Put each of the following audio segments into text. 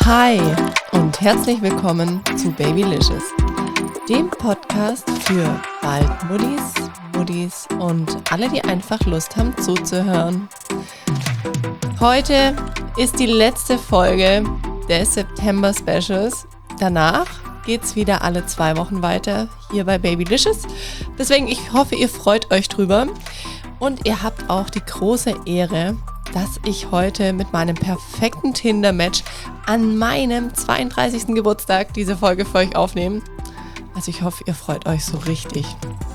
Hi und herzlich willkommen zu Babylicious, dem Podcast für bald Muttis und alle, die einfach Lust haben zuzuhören. Heute ist die letzte Folge des September-Specials. Danach geht's wieder alle 2 Wochen weiter hier bei Babylicious. Deswegen, ich hoffe, ihr freut euch drüber und ihr habt auch die große Ehre, dass ich heute mit meinem perfekten Tinder-Match an meinem 32. Geburtstag diese Folge für euch aufnehme. Also ich hoffe, ihr freut euch so richtig.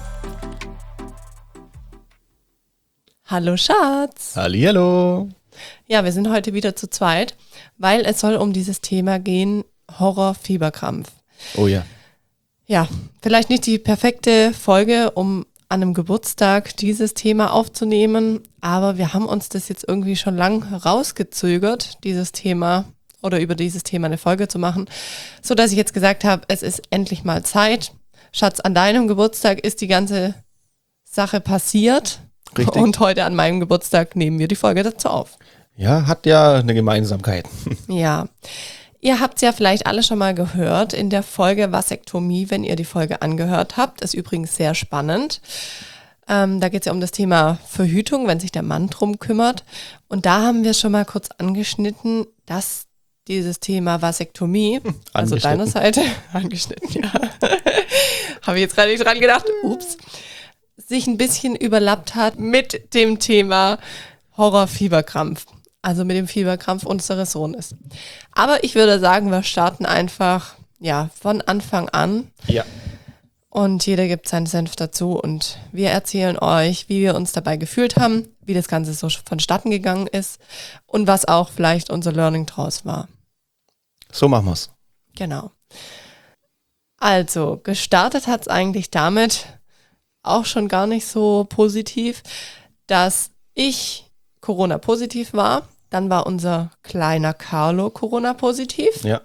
Hallo Schatz. Hallihallo. Ja, wir sind heute wieder zu zweit, weil es soll um dieses Thema gehen, Horror-Fieberkrampf. Oh ja. Ja, vielleicht nicht die perfekte Folge, um an einem Geburtstag dieses Thema aufzunehmen, aber wir haben uns das jetzt irgendwie schon lang rausgezögert, dieses Thema oder über dieses Thema eine Folge zu machen, so dass ich jetzt gesagt habe, es ist endlich mal Zeit. Schatz, an deinem Geburtstag ist die ganze Sache passiert. Richtig. Und heute an meinem Geburtstag nehmen wir die Folge dazu auf. Ja, hat ja eine Gemeinsamkeit. Ja. Ihr habt es ja vielleicht alle schon mal gehört in der Folge Vasektomie, wenn ihr die Folge angehört habt. Ist übrigens sehr spannend. Da geht es ja um das Thema Verhütung, wenn sich der Mann drum kümmert. Und da haben wir schon mal kurz angeschnitten, dass dieses Thema Vasektomie, also deiner Seite, angeschnitten, ja. Habe ich jetzt gerade nicht dran gedacht, ups, sich ein bisschen überlappt hat mit dem Thema Horror-Fieberkrampf. Also mit dem Fieberkrampf unseres Sohnes. Aber ich würde sagen, wir starten einfach von Anfang an. Ja. Und jeder gibt seinen Senf dazu und wir erzählen euch, wie wir uns dabei gefühlt haben, wie das Ganze so vonstatten gegangen ist und was auch vielleicht unser Learning draus war. So machen wir's. Genau. Also, gestartet hat es eigentlich damit, auch schon gar nicht so positiv, dass ich Corona-positiv war. Dann war unser kleiner Carlo Corona-positiv. Ja.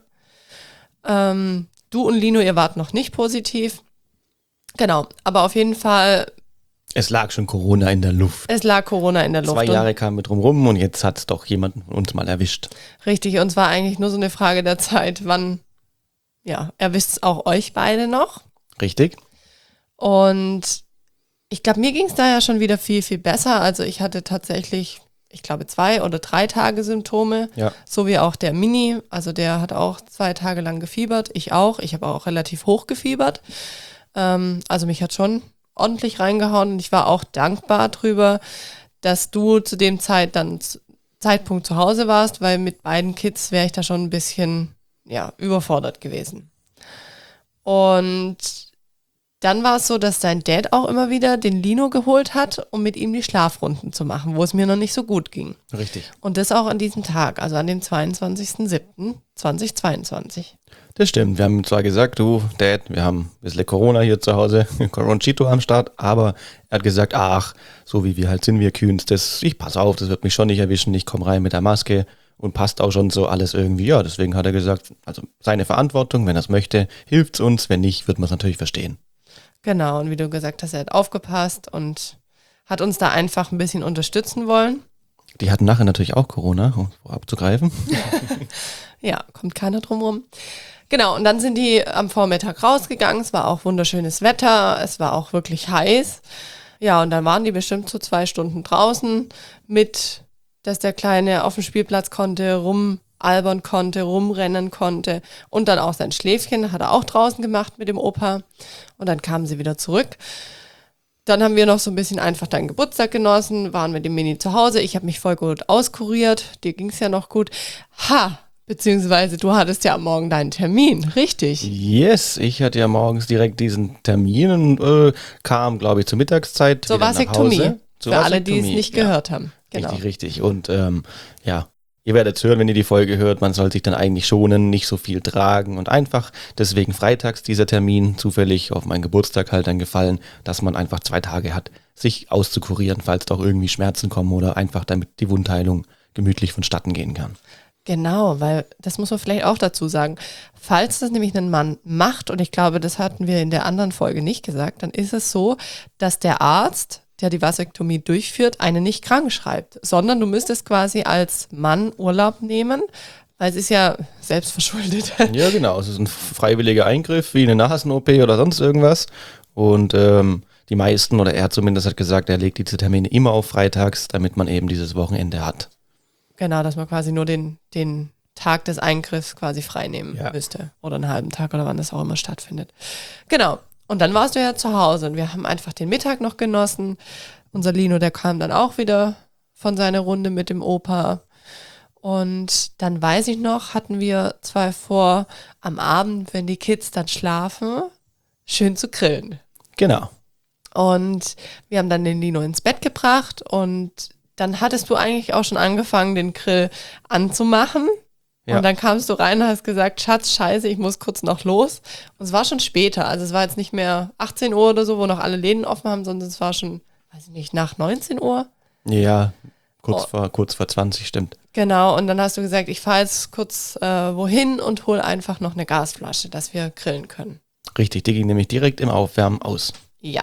Du und Lino, ihr wart noch nicht positiv. Genau, aber auf jeden Fall. Es lag schon Corona in der Luft. Es lag Corona in der Luft. 2 Jahre kamen wir drum rum und jetzt hat es doch jemanden von uns mal erwischt. Richtig, und es war eigentlich nur so eine Frage der Zeit, wann, erwischt es auch euch beide noch. Richtig. Und ich glaube, mir ging es da ja schon wieder viel, viel besser. Also ich hatte tatsächlich, ich glaube, 2 oder 3 Tage Symptome, so wie auch der Mini. Also der hat auch 2 Tage lang gefiebert, ich auch. Ich habe auch relativ hoch gefiebert. Also mich hat schon ordentlich reingehauen und ich war auch dankbar drüber, dass du zu dem Zeitpunkt zu Hause warst, weil mit beiden Kids wäre ich da schon ein bisschen überfordert gewesen. Und dann war es so, dass dein Dad auch immer wieder den Lino geholt hat, um mit ihm die Schlafrunden zu machen, wo es mir noch nicht so gut ging. Richtig. Und das auch an diesem Tag, also an dem 22.07.2022. Das stimmt. Wir haben zwar gesagt, du, Dad, wir haben ein bisschen Corona hier zu Hause, Coronchito am Start, aber er hat gesagt, ach, so wie wir halt sind, wir Kühns, ich pass auf, das wird mich schon nicht erwischen, ich komme rein mit der Maske und passt auch schon so alles irgendwie. Ja, deswegen hat er gesagt, also seine Verantwortung, wenn er es möchte, hilft's uns, wenn nicht, wird man es natürlich verstehen. Genau, und wie du gesagt hast, er hat aufgepasst und hat uns da einfach ein bisschen unterstützen wollen. Die hatten nachher natürlich auch Corona, um abzugreifen. Ja, kommt keiner drum rum. Genau, und dann sind die am Vormittag rausgegangen, es war auch wunderschönes Wetter, es war auch wirklich heiß. Ja, und dann waren die bestimmt so 2 Stunden draußen mit, dass der Kleine auf dem Spielplatz konnte, rumalbern konnte, rumrennen konnte und dann auch sein Schläfchen hat er auch draußen gemacht mit dem Opa und dann kamen sie wieder zurück. Dann haben wir noch so ein bisschen einfach deinen Geburtstag genossen, waren mit dem Mini zu Hause, ich habe mich voll gut auskuriert, dir ging es ja noch gut. Beziehungsweise du hattest ja am Morgen deinen Termin, richtig? Yes, ich hatte ja morgens direkt diesen Termin und kam, glaube ich, zur Mittagszeit zur Vasektomie, für alle, die es nicht gehört haben. Genau. Richtig. Und ihr werdet es hören, wenn ihr die Folge hört, man soll sich dann eigentlich schonen, nicht so viel tragen und einfach deswegen freitags dieser Termin zufällig auf meinen Geburtstag halt dann gefallen, dass man einfach 2 Tage hat, sich auszukurieren, falls doch irgendwie Schmerzen kommen oder einfach damit die Wundheilung gemütlich vonstatten gehen kann. Genau, weil das muss man vielleicht auch dazu sagen. Falls das nämlich ein Mann macht, und ich glaube, das hatten wir in der anderen Folge nicht gesagt, dann ist es so, dass der Arzt, der die Vasektomie durchführt, einen nicht krank schreibt, sondern du müsstest quasi als Mann Urlaub nehmen, Weil es ist ja selbstverschuldet. Ja, genau. Es ist ein freiwilliger Eingriff, wie eine Nasen-OP oder sonst irgendwas. Und die meisten, oder er zumindest hat gesagt, er legt diese Termine immer auf freitags, damit man eben dieses Wochenende hat. Genau, dass man quasi nur den Tag des Eingriffs quasi frei nehmen müsste. Oder einen halben Tag oder wann das auch immer stattfindet. Genau. Und dann warst du ja zu Hause und wir haben einfach den Mittag noch genossen. Unser Lino, der kam dann auch wieder von seiner Runde mit dem Opa. Und dann weiß ich noch, hatten wir zwar vor, am Abend, wenn die Kids dann schlafen, schön zu grillen. Genau. Und wir haben dann den Lino ins Bett gebracht und dann hattest du eigentlich auch schon angefangen, den Grill anzumachen. Ja. Und dann kamst du rein und hast gesagt, Schatz, scheiße, ich muss kurz noch los. Und es war schon später, also es war jetzt nicht mehr 18 Uhr oder so, wo noch alle Läden offen haben, sondern es war schon, weiß ich nicht, nach 19 Uhr. Ja, kurz vor 20, stimmt. Genau, und dann hast du gesagt, ich fahre jetzt kurz wohin und hole einfach noch eine Gasflasche, dass wir grillen können. Richtig, die ging nämlich direkt im Aufwärmen aus. Ja.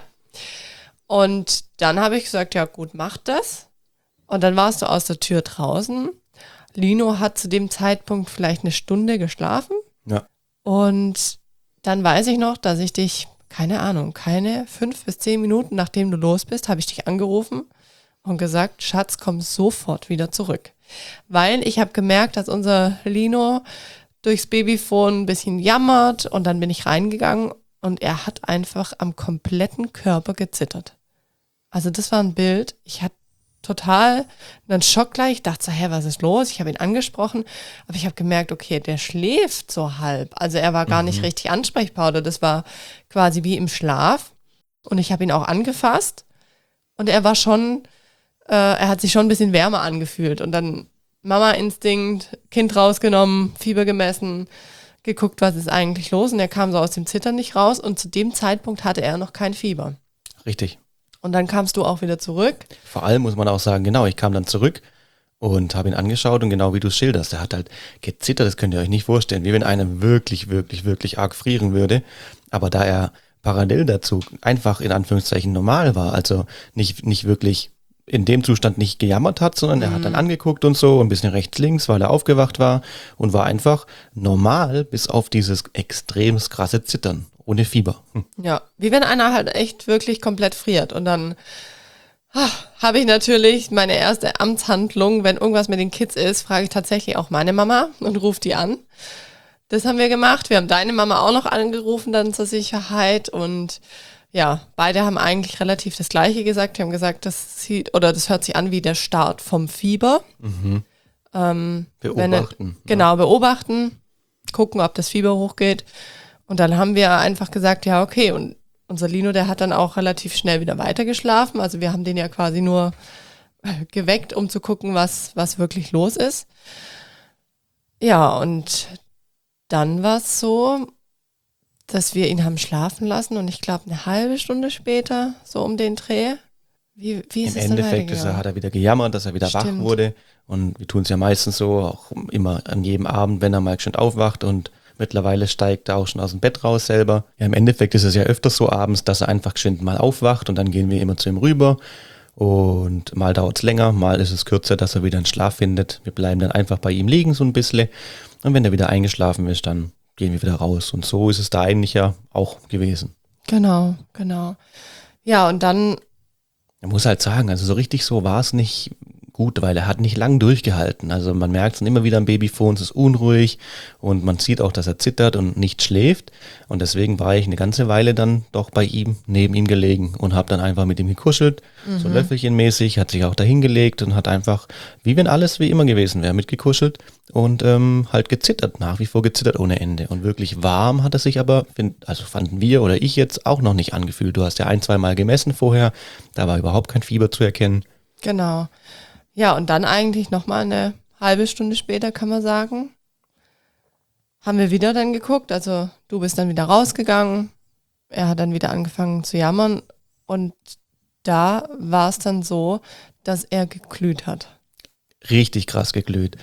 Und dann habe ich gesagt, ja gut, mach das. Und dann warst du aus der Tür draußen. Lino hat zu dem Zeitpunkt vielleicht eine Stunde geschlafen. Ja. Und dann weiß ich noch, dass ich dich, keine 5 bis 10 Minuten, nachdem du los bist, habe ich dich angerufen und gesagt, Schatz, komm sofort wieder zurück. Weil ich habe gemerkt, dass unser Lino durchs Babyphone ein bisschen jammert und dann bin ich reingegangen und er hat einfach am kompletten Körper gezittert. Also das war ein Bild, ich hatte total einen Schock gleich. Ich dachte so, was ist los? Ich habe ihn angesprochen, aber ich habe gemerkt, okay, der schläft so halb. Also er war gar nicht richtig ansprechbar oder das war quasi wie im Schlaf. Und ich habe ihn auch angefasst und er war schon, er hat sich schon ein bisschen wärmer angefühlt. Und dann Mama-Instinkt, Kind rausgenommen, Fieber gemessen, geguckt, was ist eigentlich los. Und er kam so aus dem Zittern nicht raus und zu dem Zeitpunkt hatte er noch kein Fieber. Richtig. Und dann kamst du auch wieder zurück. Vor allem muss man auch sagen, genau, ich kam dann zurück und habe ihn angeschaut und genau wie du es schilderst, er hat halt gezittert, das könnt ihr euch nicht vorstellen, wie wenn einer wirklich, wirklich, wirklich arg frieren würde. Aber da er parallel dazu einfach in Anführungszeichen normal war, also nicht wirklich in dem Zustand nicht gejammert hat, sondern er hat dann angeguckt und so, ein bisschen rechts, links, weil er aufgewacht war und war einfach normal bis auf dieses extrem krasse Zittern. Ohne Fieber. Ja, wie wenn einer halt echt wirklich komplett friert. Und dann habe ich natürlich meine erste Amtshandlung, wenn irgendwas mit den Kids ist, frage ich tatsächlich auch meine Mama und rufe die an. Das haben wir gemacht. Wir haben deine Mama auch noch angerufen dann zur Sicherheit. Und ja, beide haben eigentlich relativ das Gleiche gesagt. Die haben gesagt, das hört sich an wie der Start vom Fieber. Beobachten. Beobachten, gucken, ob das Fieber hochgeht. Und dann haben wir einfach gesagt, ja, okay. Und unser Lino, der hat dann auch relativ schnell wieder weitergeschlafen. Also wir haben den ja quasi nur geweckt, um zu gucken, was wirklich los ist. Ja, und dann war es so, dass wir ihn haben schlafen lassen. Und ich glaube, eine halbe Stunde später, so um den Dreh, wie ist es Im Endeffekt hat er wieder gejammert, dass er wieder wach wurde. Und wir tun es ja meistens so, auch immer an jedem Abend, wenn er mal schon aufwacht und mittlerweile steigt er auch schon aus dem Bett raus selber. Ja, im Endeffekt ist es ja öfters so abends, dass er einfach geschwind mal aufwacht und dann gehen wir immer zu ihm rüber. Und mal dauert es länger, mal ist es kürzer, dass er wieder einen Schlaf findet. Wir bleiben dann einfach bei ihm liegen so ein bisschen. Und wenn er wieder eingeschlafen ist, dann gehen wir wieder raus. Und so ist es da eigentlich ja auch gewesen. Genau. Ja, und dann... Man muss halt sagen, also so richtig so war es nicht gut, weil er hat nicht lang durchgehalten. Also man merkt es dann immer wieder am Babyphone, es ist unruhig und man sieht auch, dass er zittert und nicht schläft. Und deswegen war ich eine ganze Weile dann doch bei ihm, neben ihm gelegen und habe dann einfach mit ihm gekuschelt, so löffelchenmäßig, hat sich auch da hingelegt und hat einfach, wie wenn alles wie immer gewesen wäre, mitgekuschelt und halt gezittert, nach wie vor gezittert ohne Ende. Und wirklich warm hat er sich aber, fanden wir oder ich jetzt auch noch nicht angefühlt. Du hast ja 1-2 Mal gemessen vorher, da war überhaupt kein Fieber zu erkennen. Genau. Ja, und dann eigentlich nochmal eine halbe Stunde später, kann man sagen, haben wir wieder dann geguckt. Also du bist dann wieder rausgegangen, er hat dann wieder angefangen zu jammern und da war es dann so, dass er geglüht hat. Richtig krass geglüht.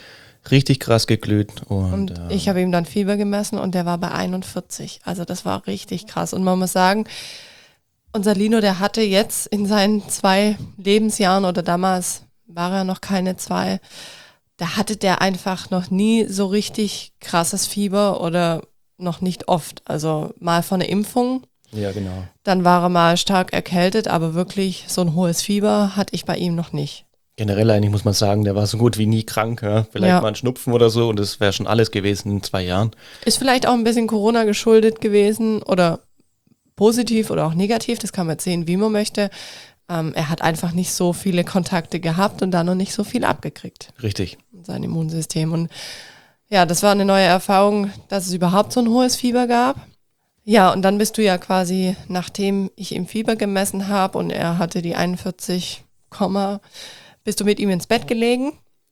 Und ich habe ihm dann Fieber gemessen und der war bei 41. Also das war richtig krass. Und man muss sagen, unser Lino, der hatte jetzt in seinen 2 Lebensjahren oder damals war er noch keine 2, da hatte der einfach noch nie so richtig krasses Fieber oder noch nicht oft. Also mal von der Impfung. Ja, genau. Dann war er mal stark erkältet, aber wirklich so ein hohes Fieber hatte ich bei ihm noch nicht. Generell eigentlich muss man sagen, der war so gut wie nie krank. Ja? Vielleicht mal ein Schnupfen oder so und das wäre schon alles gewesen in 2 Jahren. Ist vielleicht auch ein bisschen Corona geschuldet gewesen oder positiv oder auch negativ. Das kann man jetzt sehen, wie man möchte. Er hat einfach nicht so viele Kontakte gehabt und da noch nicht so viel abgekriegt. Richtig. Sein Immunsystem. Und ja, das war eine neue Erfahrung, dass es überhaupt so ein hohes Fieber gab. Ja, und dann bist du ja quasi, nachdem ich ihm Fieber gemessen habe und er hatte die 41, bist du mit ihm ins Bett gelegen.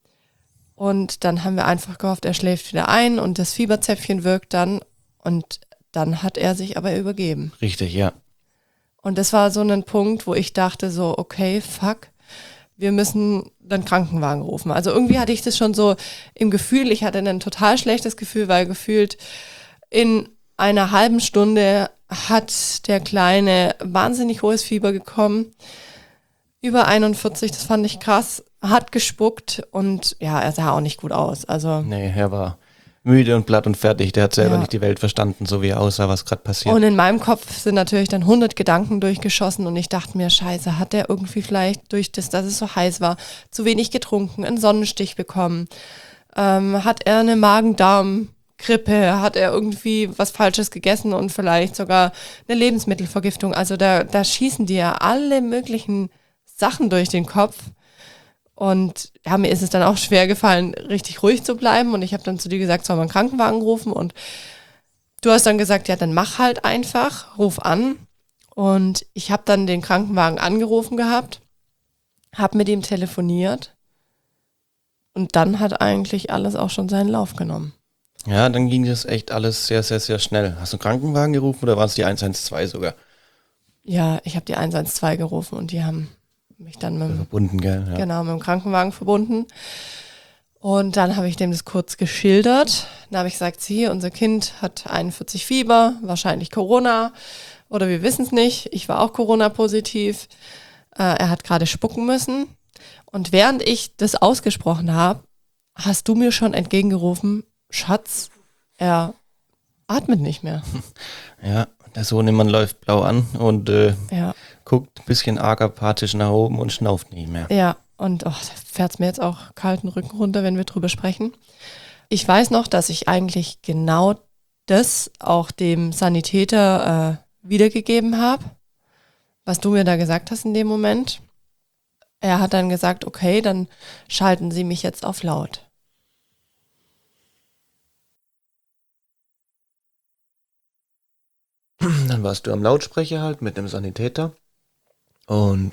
Und dann haben wir einfach gehofft, er schläft wieder ein und das Fieberzäpfchen wirkt dann. Und dann hat er sich aber übergeben. Richtig, ja. Und das war so ein Punkt, wo ich dachte so, okay, fuck, wir müssen dann Krankenwagen rufen. Also irgendwie hatte ich das schon so im Gefühl, ich hatte ein total schlechtes Gefühl, weil gefühlt in einer halben Stunde hat der Kleine wahnsinnig hohes Fieber bekommen. Über 41, das fand ich krass, hat gespuckt und ja, er sah auch nicht gut aus. Also nee, er war müde und platt und fertig. Der hat selber nicht die Welt verstanden, so wie er aussah, was gerade passiert. Und in meinem Kopf sind natürlich dann 100 Gedanken durchgeschossen und ich dachte mir, scheiße, hat der irgendwie vielleicht durch das, dass es so heiß war, zu wenig getrunken, einen Sonnenstich bekommen? Hat er eine Magen-Darm-Grippe? Hat er irgendwie was Falsches gegessen und vielleicht sogar eine Lebensmittelvergiftung? Also da schießen dir ja alle möglichen Sachen durch den Kopf. Und ja, mir ist es dann auch schwer gefallen, richtig ruhig zu bleiben. Und ich habe dann zu dir gesagt, soll man einen Krankenwagen rufen? Und du hast dann gesagt, ja, dann mach halt einfach, ruf an. Und ich habe dann den Krankenwagen angerufen gehabt, habe mit ihm telefoniert. Und dann hat eigentlich alles auch schon seinen Lauf genommen. Ja, dann ging das echt alles sehr, sehr, sehr schnell. Hast du einen Krankenwagen gerufen oder war es die 112 sogar? Ja, ich habe die 112 gerufen und die haben mich dann mit verbunden, gell? Ja. Genau, mit dem Krankenwagen verbunden. Und dann habe ich dem das kurz geschildert. Dann habe ich gesagt, hier, unser Kind hat 41 Fieber, wahrscheinlich Corona oder wir wissen es nicht. Ich war auch Corona-positiv. Er hat gerade spucken müssen. Und während ich das ausgesprochen habe, hast du mir schon entgegengerufen, Schatz, er atmet nicht mehr. Ja, der Sohnemann läuft blau an und guckt ein bisschen arg apathisch nach oben und schnauft nicht mehr. Ja, und da fährt es mir jetzt auch kalten Rücken runter, wenn wir drüber sprechen. Ich weiß noch, dass ich eigentlich genau das auch dem Sanitäter wiedergegeben habe, was du mir da gesagt hast in dem Moment. Er hat dann gesagt, okay, dann schalten Sie mich jetzt auf laut. Dann warst du am Lautsprecher halt mit dem Sanitäter und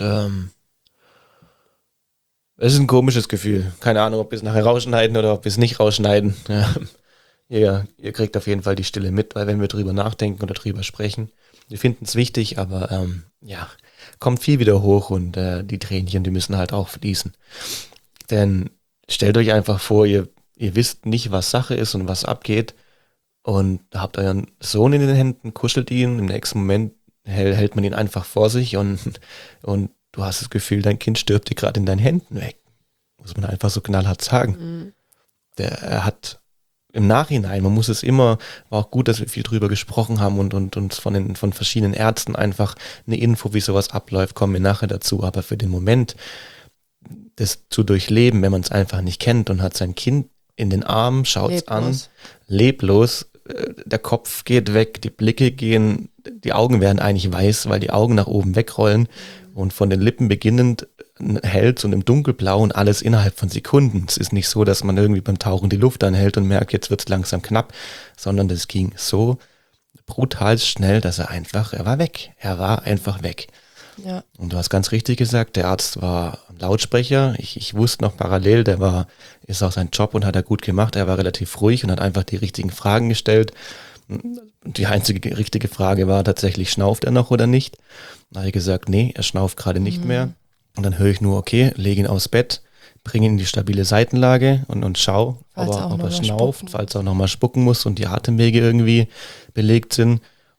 es ist ein komisches Gefühl. Keine Ahnung, ob wir es nachher rausschneiden oder ob wir es nicht rausschneiden. Ja, ihr kriegt auf jeden Fall die Stille mit, weil wenn wir drüber nachdenken oder drüber sprechen, wir finden es wichtig, aber kommt viel wieder hoch und die Tränchen, die müssen halt auch fließen. Denn stellt euch einfach vor, ihr wisst nicht, was Sache ist und was abgeht und habt euren Sohn in den Händen, kuschelt ihn, im nächsten Moment hält man ihn einfach vor sich und du hast das Gefühl, dein Kind stirbt dir gerade in deinen Händen weg. Muss man einfach so knallhart sagen. Mhm. Er hat im Nachhinein, man muss es immer, war auch gut, dass wir viel drüber gesprochen haben und uns von verschiedenen Ärzten einfach eine Info, wie sowas abläuft, kommen wir nachher dazu. Aber für den Moment, das zu durchleben, wenn man es einfach nicht kennt und hat sein Kind in den Armen, schaut es an, leblos, der Kopf geht weg, die Blicke gehen, die Augen werden eigentlich weiß, weil die Augen nach oben wegrollen und von den Lippen beginnend hält und im Dunkelblau und alles innerhalb von Sekunden. Es ist nicht so, dass man irgendwie beim Tauchen die Luft anhält und merkt, jetzt wird es langsam knapp, sondern das ging so brutal schnell, dass er war weg. Er war einfach weg. Ja. Und du hast ganz richtig gesagt, der Arzt war am Lautsprecher. Ich wusste noch parallel, ist auch sein Job und hat er gut gemacht. Er war relativ ruhig und hat einfach die richtigen Fragen gestellt. Die einzige richtige Frage war tatsächlich, schnauft er noch oder nicht? Da habe ich gesagt, nee, er schnauft gerade nicht mehr. Und dann höre ich nur, okay, lege ihn aufs Bett, bringe ihn in die stabile Seitenlage und schau, ob er schnauft, falls er auch nochmal spucken muss und die Atemwege irgendwie belegt sind.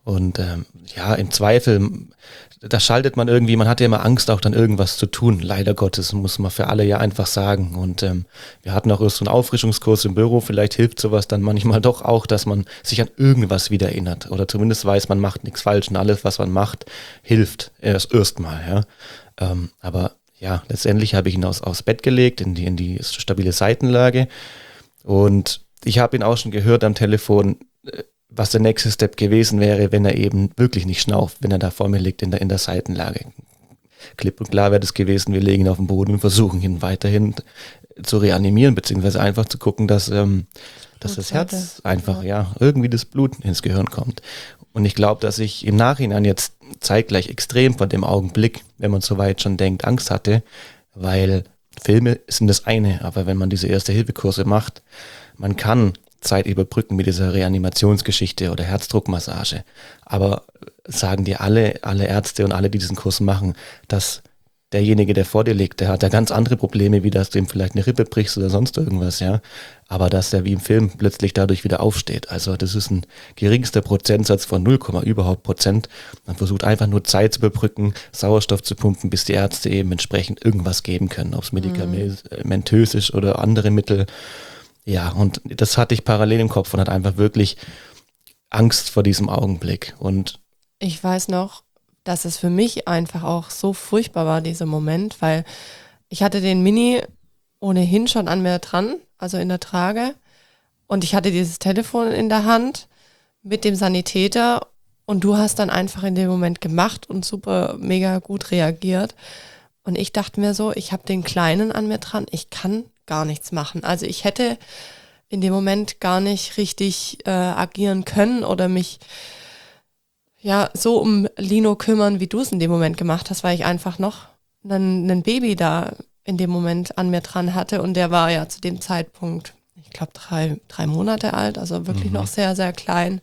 Und im Zweifel, da schaltet man irgendwie, man hat ja immer Angst, auch dann irgendwas zu tun. Leider Gottes, muss man für alle ja einfach sagen. Und wir hatten auch erst so einen Auffrischungskurs im Büro. Vielleicht hilft sowas dann manchmal doch auch, dass man sich an irgendwas wieder erinnert. Oder zumindest weiß, man macht nichts falsch und alles, was man macht, hilft erstmal. Ja. Aber ja, letztendlich habe ich ihn aufs Bett gelegt, in die stabile Seitenlage. Und ich habe ihn auch schon gehört am Telefon, was der nächste Step gewesen wäre, wenn er eben wirklich nicht schnauft, wenn er da vor mir liegt in der Seitenlage. Klipp und klar wäre das gewesen, wir legen ihn auf den Boden und versuchen ihn weiterhin zu reanimieren, beziehungsweise einfach zu gucken, dass das Herz einfach, irgendwie das Blut ins Gehirn kommt. Und ich glaube, dass ich im Nachhinein jetzt zeitgleich extrem von dem Augenblick, wenn man soweit schon denkt, Angst hatte, weil Filme sind das eine, aber wenn man diese Erste-Hilfe-Kurse macht, man kann Zeit überbrücken mit dieser Reanimationsgeschichte oder Herzdruckmassage. Aber sagen dir alle Ärzte und alle, die diesen Kurs machen, dass derjenige, der vor dir liegt, der hat ja ganz andere Probleme, wie dass du ihm vielleicht eine Rippe brichst oder sonst irgendwas, ja. Aber dass der wie im Film plötzlich dadurch wieder aufsteht. Also das ist ein geringster Prozentsatz von 0, überhaupt Prozent. Man versucht einfach nur Zeit zu überbrücken, Sauerstoff zu pumpen, bis die Ärzte eben entsprechend irgendwas geben können, ob es medikamentös ist oder andere Mittel. Ja, und das hatte ich parallel im Kopf und hatte einfach wirklich Angst vor diesem Augenblick. Und ich weiß noch, dass es für mich einfach auch so furchtbar war, dieser Moment, weil ich hatte den Mini ohnehin schon an mir dran, also in der Trage, und ich hatte dieses Telefon in der Hand mit dem Sanitäter und du hast dann einfach in dem Moment gemacht und super mega gut reagiert. Und ich dachte mir so, ich habe den Kleinen an mir dran, ich kann gar nichts machen. Also ich hätte in dem Moment gar nicht richtig agieren können oder mich so um Lino kümmern, wie du es in dem Moment gemacht hast, weil ich einfach noch ein Baby da in dem Moment an mir dran hatte und der war ja zu dem Zeitpunkt, ich glaube 3 Monate alt, also wirklich noch sehr, sehr klein.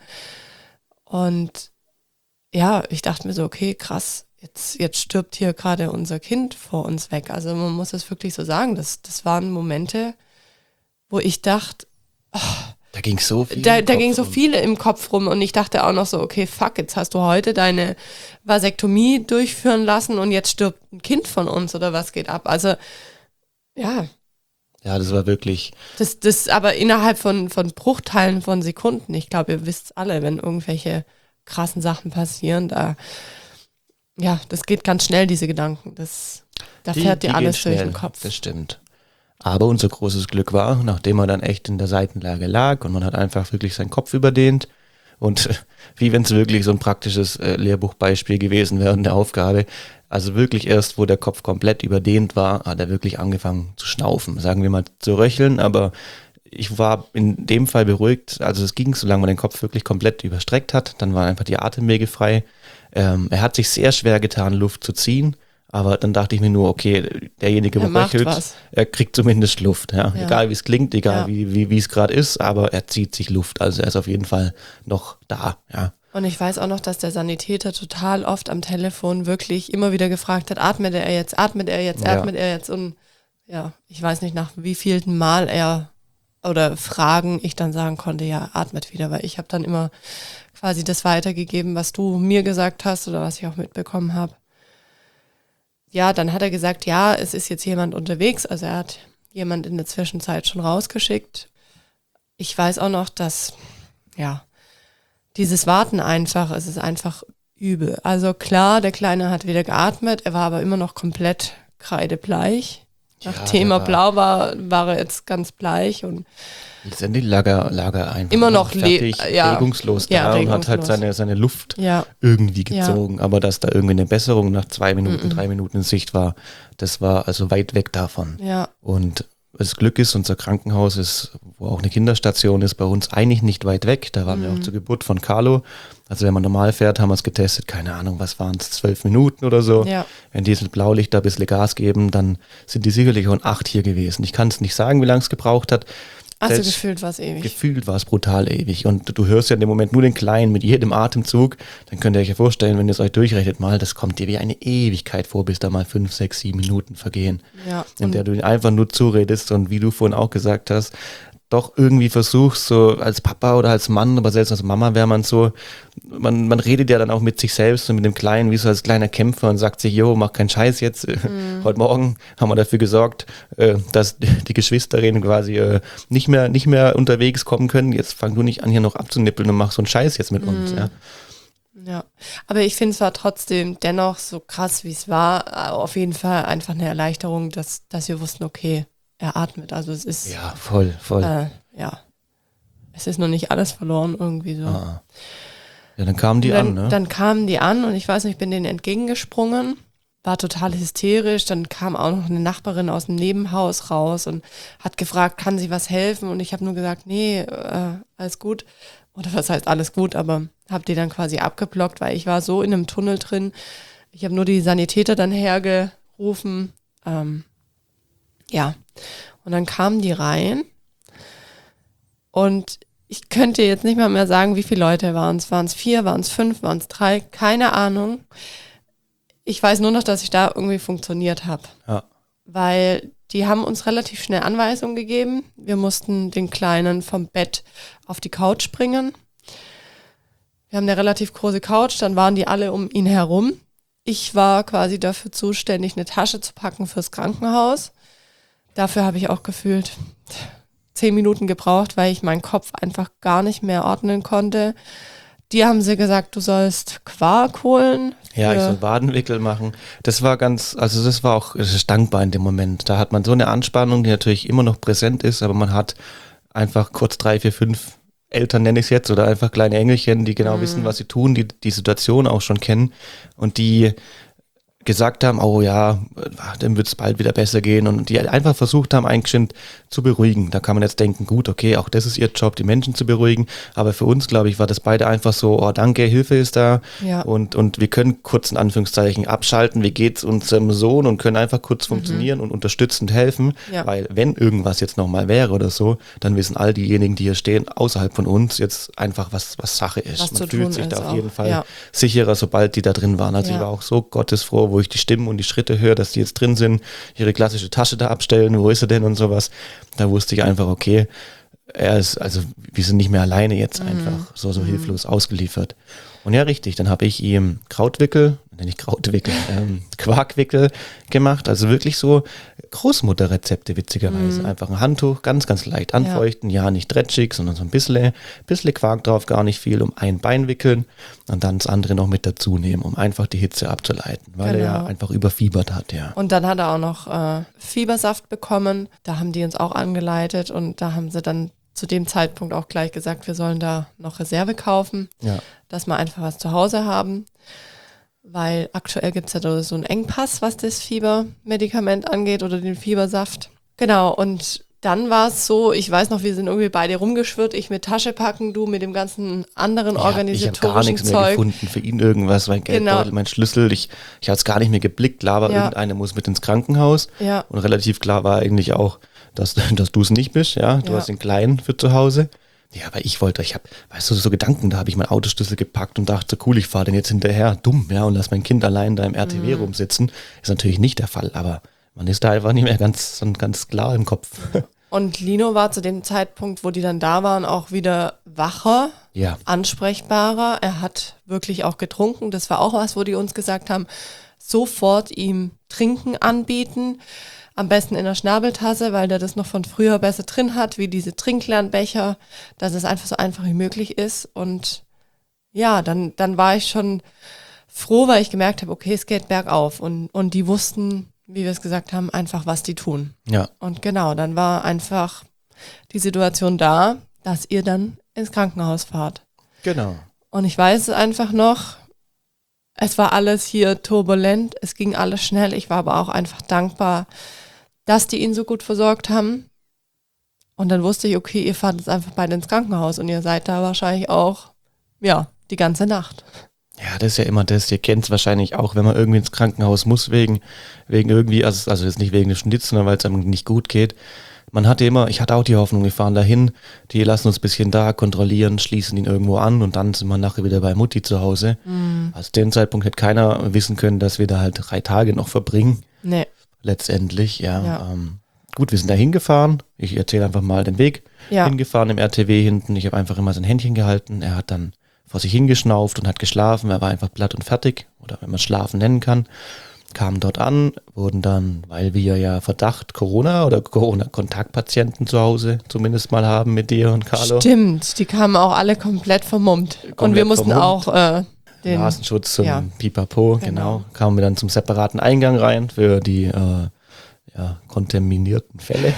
Und ja, ich dachte mir so, okay, krass, jetzt stirbt hier gerade unser Kind vor uns weg. Also man muss es wirklich so sagen, das waren Momente, wo ich dachte, da ging so viel. Da ging so viel im Kopf rum und ich dachte auch noch so, okay, fuck, jetzt hast du heute deine Vasektomie durchführen lassen und jetzt stirbt ein Kind von uns oder was geht ab? Also, ja. Ja, das war wirklich. Das aber innerhalb von Bruchteilen von Sekunden. Ich glaube, ihr wisst alle, wenn irgendwelche krassen Sachen passieren, das geht ganz schnell, diese Gedanken. Da fährt dir alles durch den Kopf. Das stimmt. Aber unser großes Glück war, nachdem er dann echt in der Seitenlage lag und man hat einfach wirklich seinen Kopf überdehnt und wie wenn es wirklich so ein praktisches Lehrbuchbeispiel gewesen wäre in der Aufgabe, also wirklich erst, wo der Kopf komplett überdehnt war, hat er wirklich angefangen zu schnaufen, sagen wir mal zu röcheln, aber ich war in dem Fall beruhigt, also es ging, solange man den Kopf wirklich komplett überstreckt hat, dann waren einfach die Atemwege frei. Er hat sich sehr schwer getan, Luft zu ziehen. Aber dann dachte ich mir nur, okay, derjenige, wo röchelt, er kriegt zumindest Luft. Ja. Egal wie es klingt, egal wie es gerade ist, aber er zieht sich Luft. Also er ist auf jeden Fall noch da. Ja. Und ich weiß auch noch, dass der Sanitäter total oft am Telefon wirklich immer wieder gefragt hat, atmet er jetzt. Und ja, ich weiß nicht, nach wie vielten Mal oder Fragen ich dann sagen konnte, ja, atmet wieder. Weil ich habe dann immer quasi das weitergegeben, was du mir gesagt hast oder was ich auch mitbekommen habe. Ja, dann hat er gesagt, ja, es ist jetzt jemand unterwegs. Also er hat jemand in der Zwischenzeit schon rausgeschickt. Ich weiß auch noch, dass, dieses Warten einfach, es ist einfach übel. Also klar, der Kleine hat wieder geatmet, er war aber immer noch komplett kreidebleich. Nach Thema Blau war er jetzt ganz bleich und letztendlich lag er einfach immer noch regungslos da und hat halt seine Luft irgendwie gezogen. Aber dass da irgendwie eine Besserung nach 2 Minuten, 3 Minuten in Sicht war, das war also weit weg davon. Ja. Und das Glück ist, unser Krankenhaus ist, wo auch eine Kinderstation ist, bei uns eigentlich nicht weit weg. Da waren wir auch zur Geburt von Carlo. Also wenn man normal fährt, haben wir es getestet, keine Ahnung, was waren es, 12 Minuten oder so. Ja. Wenn die mit Blaulicht da ein bisschen Gas geben, dann sind die sicherlich auch 8 hier gewesen. Ich kann es nicht sagen, wie lange es gebraucht hat. Also gefühlt war es ewig. Gefühlt war es brutal ewig. Und du hörst ja in dem Moment nur den Kleinen mit jedem Atemzug. Dann könnt ihr euch ja vorstellen, wenn ihr es euch durchrechnet mal, das kommt dir wie eine Ewigkeit vor, bis da mal 5, 6, 7 Minuten vergehen. Ja. In der du ihn einfach nur zuredest und wie du vorhin auch gesagt hast, doch irgendwie versuchst, so als Papa oder als Mann, aber selbst als Mama wäre man so, man redet ja dann auch mit sich selbst und mit dem Kleinen, wie so als kleiner Kämpfer und sagt sich, jo, mach keinen Scheiß jetzt. Heute Morgen haben wir dafür gesorgt, dass die Geschwisterinnen quasi nicht mehr unterwegs kommen können. Jetzt fang du nicht an, hier noch abzunippeln und mach so einen Scheiß jetzt mit uns. Ja. Ja, aber ich finde es war trotzdem dennoch so krass, wie es war, auf jeden Fall einfach eine Erleichterung, dass wir wussten, okay, er atmet. Also es ist... Ja, voll. Ja, es ist noch nicht alles verloren irgendwie so. Ah. Ja, dann kamen die an, ne? Dann kamen die an und ich weiß nicht, ich bin denen entgegengesprungen, war total hysterisch. Dann kam auch noch eine Nachbarin aus dem Nebenhaus raus und hat gefragt, kann sie was helfen? Und ich habe nur gesagt, nee, alles gut. Oder was heißt alles gut, aber habe die dann quasi abgeblockt, weil ich war so in einem Tunnel drin. Ich habe nur die Sanitäter dann hergerufen. Ja, und dann kamen die rein und ich könnte jetzt nicht mal mehr sagen, wie viele Leute waren es. Waren es 4, waren es 5, waren es 3? Keine Ahnung. Ich weiß nur noch, dass ich da irgendwie funktioniert habe. Ja. Weil die haben uns relativ schnell Anweisungen gegeben. Wir mussten den Kleinen vom Bett auf die Couch bringen. Wir haben eine relativ große Couch, dann waren die alle um ihn herum. Ich war quasi dafür zuständig, eine Tasche zu packen fürs Krankenhaus. Dafür habe ich auch gefühlt 10 Minuten gebraucht, weil ich meinen Kopf einfach gar nicht mehr ordnen konnte. Die haben sie gesagt, du sollst Quark holen. Ja, ich soll Wadenwickel machen. Das war das war auch dankbar in dem Moment. Da hat man so eine Anspannung, die natürlich immer noch präsent ist, aber man hat einfach kurz 3, 4, 5 Eltern, nenne ich es jetzt, oder einfach kleine Engelchen, die genau wissen, was sie tun, die Situation auch schon kennen und die gesagt haben, oh ja, dann wird es bald wieder besser gehen und die einfach versucht haben, ein Kind zu beruhigen. Da kann man jetzt denken, gut, okay, auch das ist ihr Job, die Menschen zu beruhigen, aber für uns, glaube ich, war das beide einfach so, oh danke, Hilfe ist da und wir können kurz in Anführungszeichen abschalten, wie geht's unserem Sohn und können einfach kurz funktionieren und unterstützend helfen, weil wenn irgendwas jetzt nochmal wäre oder so, dann wissen all diejenigen, die hier stehen, außerhalb von uns jetzt einfach, was Sache ist. Man fühlt sich da auf jeden Fall sicherer, sobald die da drin waren. Also ich war auch so gottesfroh, wo ich die Stimmen und die Schritte höre, dass die jetzt drin sind, ihre klassische Tasche da abstellen, wo ist er denn und sowas. Da wusste ich einfach, okay, wir sind nicht mehr alleine jetzt einfach so hilflos ausgeliefert. Und ja, richtig, dann habe ich ihm Quarkwickel gemacht, also wirklich so Großmutterrezepte witzigerweise. Einfach ein Handtuch, ganz, ganz leicht anfeuchten, nicht dretschig, sondern so ein bisschen Quark drauf, gar nicht viel, um ein Bein wickeln und dann das andere noch mit dazu nehmen, um einfach die Hitze abzuleiten, weil er ja einfach überfiebert hat, ja. Und dann hat er auch noch Fiebersaft bekommen, da haben die uns auch angeleitet und da haben sie dann zu dem Zeitpunkt auch gleich gesagt, wir sollen da noch Reserve kaufen, dass wir einfach was zu Hause haben, weil aktuell gibt es ja so einen Engpass, was das Fiebermedikament angeht oder den Fiebersaft. Genau, und dann war es so, ich weiß noch, wir sind irgendwie beide rumgeschwirrt, ich mit Tasche packen, du mit dem ganzen anderen organisatorischen Zeug. Ich habe gar nichts mehr gefunden, für ihn irgendwas, mein Geldbeutel, mein Schlüssel, ich habe es gar nicht mehr geblickt, klar war, irgendeiner muss mit ins Krankenhaus und relativ klar war eigentlich auch, dass du es nicht bist, du hast den Kleinen für zu Hause. Ja, aber ich habe, weißt du, so Gedanken, da habe ich meinen Autoschlüssel gepackt und dachte, cool, ich fahre den jetzt hinterher, dumm, und lass mein Kind allein da im RTW rumsitzen. Ist natürlich nicht der Fall, aber man ist da einfach nicht mehr ganz klar im Kopf. Und Lino war zu dem Zeitpunkt, wo die dann da waren, auch wieder wacher, ansprechbarer. Er hat wirklich auch getrunken. Das war auch was, wo die uns gesagt haben, sofort ihm Trinken anbieten. Am besten in der Schnabeltasse, weil der das noch von früher besser drin hat, wie diese Trinklernbecher, dass es einfach so einfach wie möglich ist. Und ja, dann war ich schon froh, weil ich gemerkt habe, okay, es geht bergauf. Und die wussten, wie wir es gesagt haben, einfach, was die tun. Ja. Und genau, dann war einfach die Situation da, dass ihr dann ins Krankenhaus fahrt. Genau. Und ich weiß es einfach noch, es war alles hier turbulent, es ging alles schnell. Ich war aber auch einfach dankbar, dass die ihn so gut versorgt haben. Und dann wusste ich, okay, ihr fahrt jetzt einfach beide ins Krankenhaus und ihr seid da wahrscheinlich auch, die ganze Nacht. Ja, das ist ja immer das, ihr kennt es wahrscheinlich auch, wenn man irgendwie ins Krankenhaus muss, wegen irgendwie, also jetzt nicht wegen des Schnitts, sondern weil es einem nicht gut geht. Ich hatte auch die Hoffnung, wir fahren dahin, die lassen uns ein bisschen da kontrollieren, schließen ihn irgendwo an und dann sind wir nachher wieder bei Mutti zu Hause. Also dem Zeitpunkt hätte keiner wissen können, dass wir da halt 3 Tage noch verbringen. Nee. Letztendlich, Gut, wir sind da hingefahren. Ich erzähle einfach mal den Weg. Hingefahren im RTW hinten. Ich habe einfach immer sein Händchen gehalten. Er hat dann vor sich hingeschnauft und hat geschlafen. Er war einfach platt und fertig. Oder wenn man Schlafen nennen kann. Kamen dort an, wurden dann, weil wir ja Verdacht Corona oder Corona-Kontaktpatienten zu Hause zumindest mal haben mit dir und Carlo. Stimmt, die kamen auch alle komplett vermummt. Und wir mussten auch den Nasenschutz zum Pipapo, genau. Kamen wir dann zum separaten Eingang rein für die kontaminierten Fälle.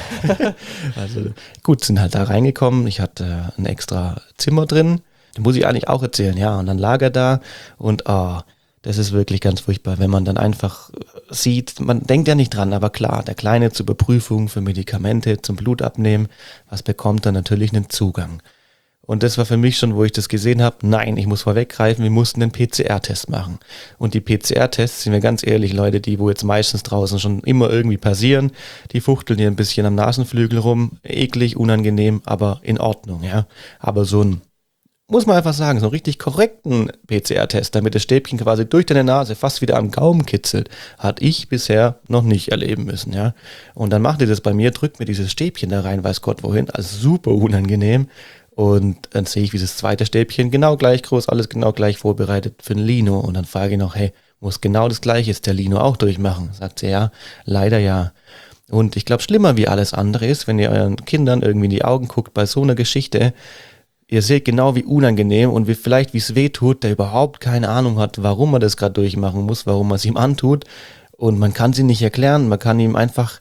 Also gut, sind halt da reingekommen. Ich hatte ein extra Zimmer drin. Das muss ich eigentlich auch erzählen, ja. Und dann lag er da und das ist wirklich ganz furchtbar, wenn man dann einfach sieht, man denkt ja nicht dran, aber klar, der Kleine zur Überprüfung für Medikamente, zum Blutabnehmen, was bekommt er? Natürlich einen Zugang. Und das war für mich schon, wo ich das gesehen habe, nein, ich muss vorweggreifen, wir mussten einen PCR-Test machen. Und die PCR-Tests, sind wir ganz ehrlich, Leute, die wo jetzt meistens draußen schon immer irgendwie passieren, die fuchteln hier ein bisschen am Nasenflügel rum, eklig, unangenehm, aber in Ordnung, ja. Aber so ein, muss man einfach sagen, so einen richtig korrekten PCR-Test, damit das Stäbchen quasi durch deine Nase fast wieder am Gaumen kitzelt, hatte ich bisher noch nicht erleben müssen, ja. Und dann macht ihr das bei mir, drückt mir dieses Stäbchen da rein, weiß Gott wohin, also super unangenehm. Und dann sehe ich, wie das zweite Stäbchen genau gleich groß, alles genau gleich vorbereitet für den Lino. Und dann frage ich noch, hey, muss genau das Gleiche jetzt der Lino auch durchmachen? Sagt sie, ja, leider ja. Und ich glaube, schlimmer wie alles andere ist, wenn ihr euren Kindern irgendwie in die Augen guckt bei so einer Geschichte, ihr seht genau, wie unangenehm und wie es weh tut, der überhaupt keine Ahnung hat, warum er das gerade durchmachen muss, warum er es ihm antut. Und man kann sie nicht erklären, man kann ihm einfach...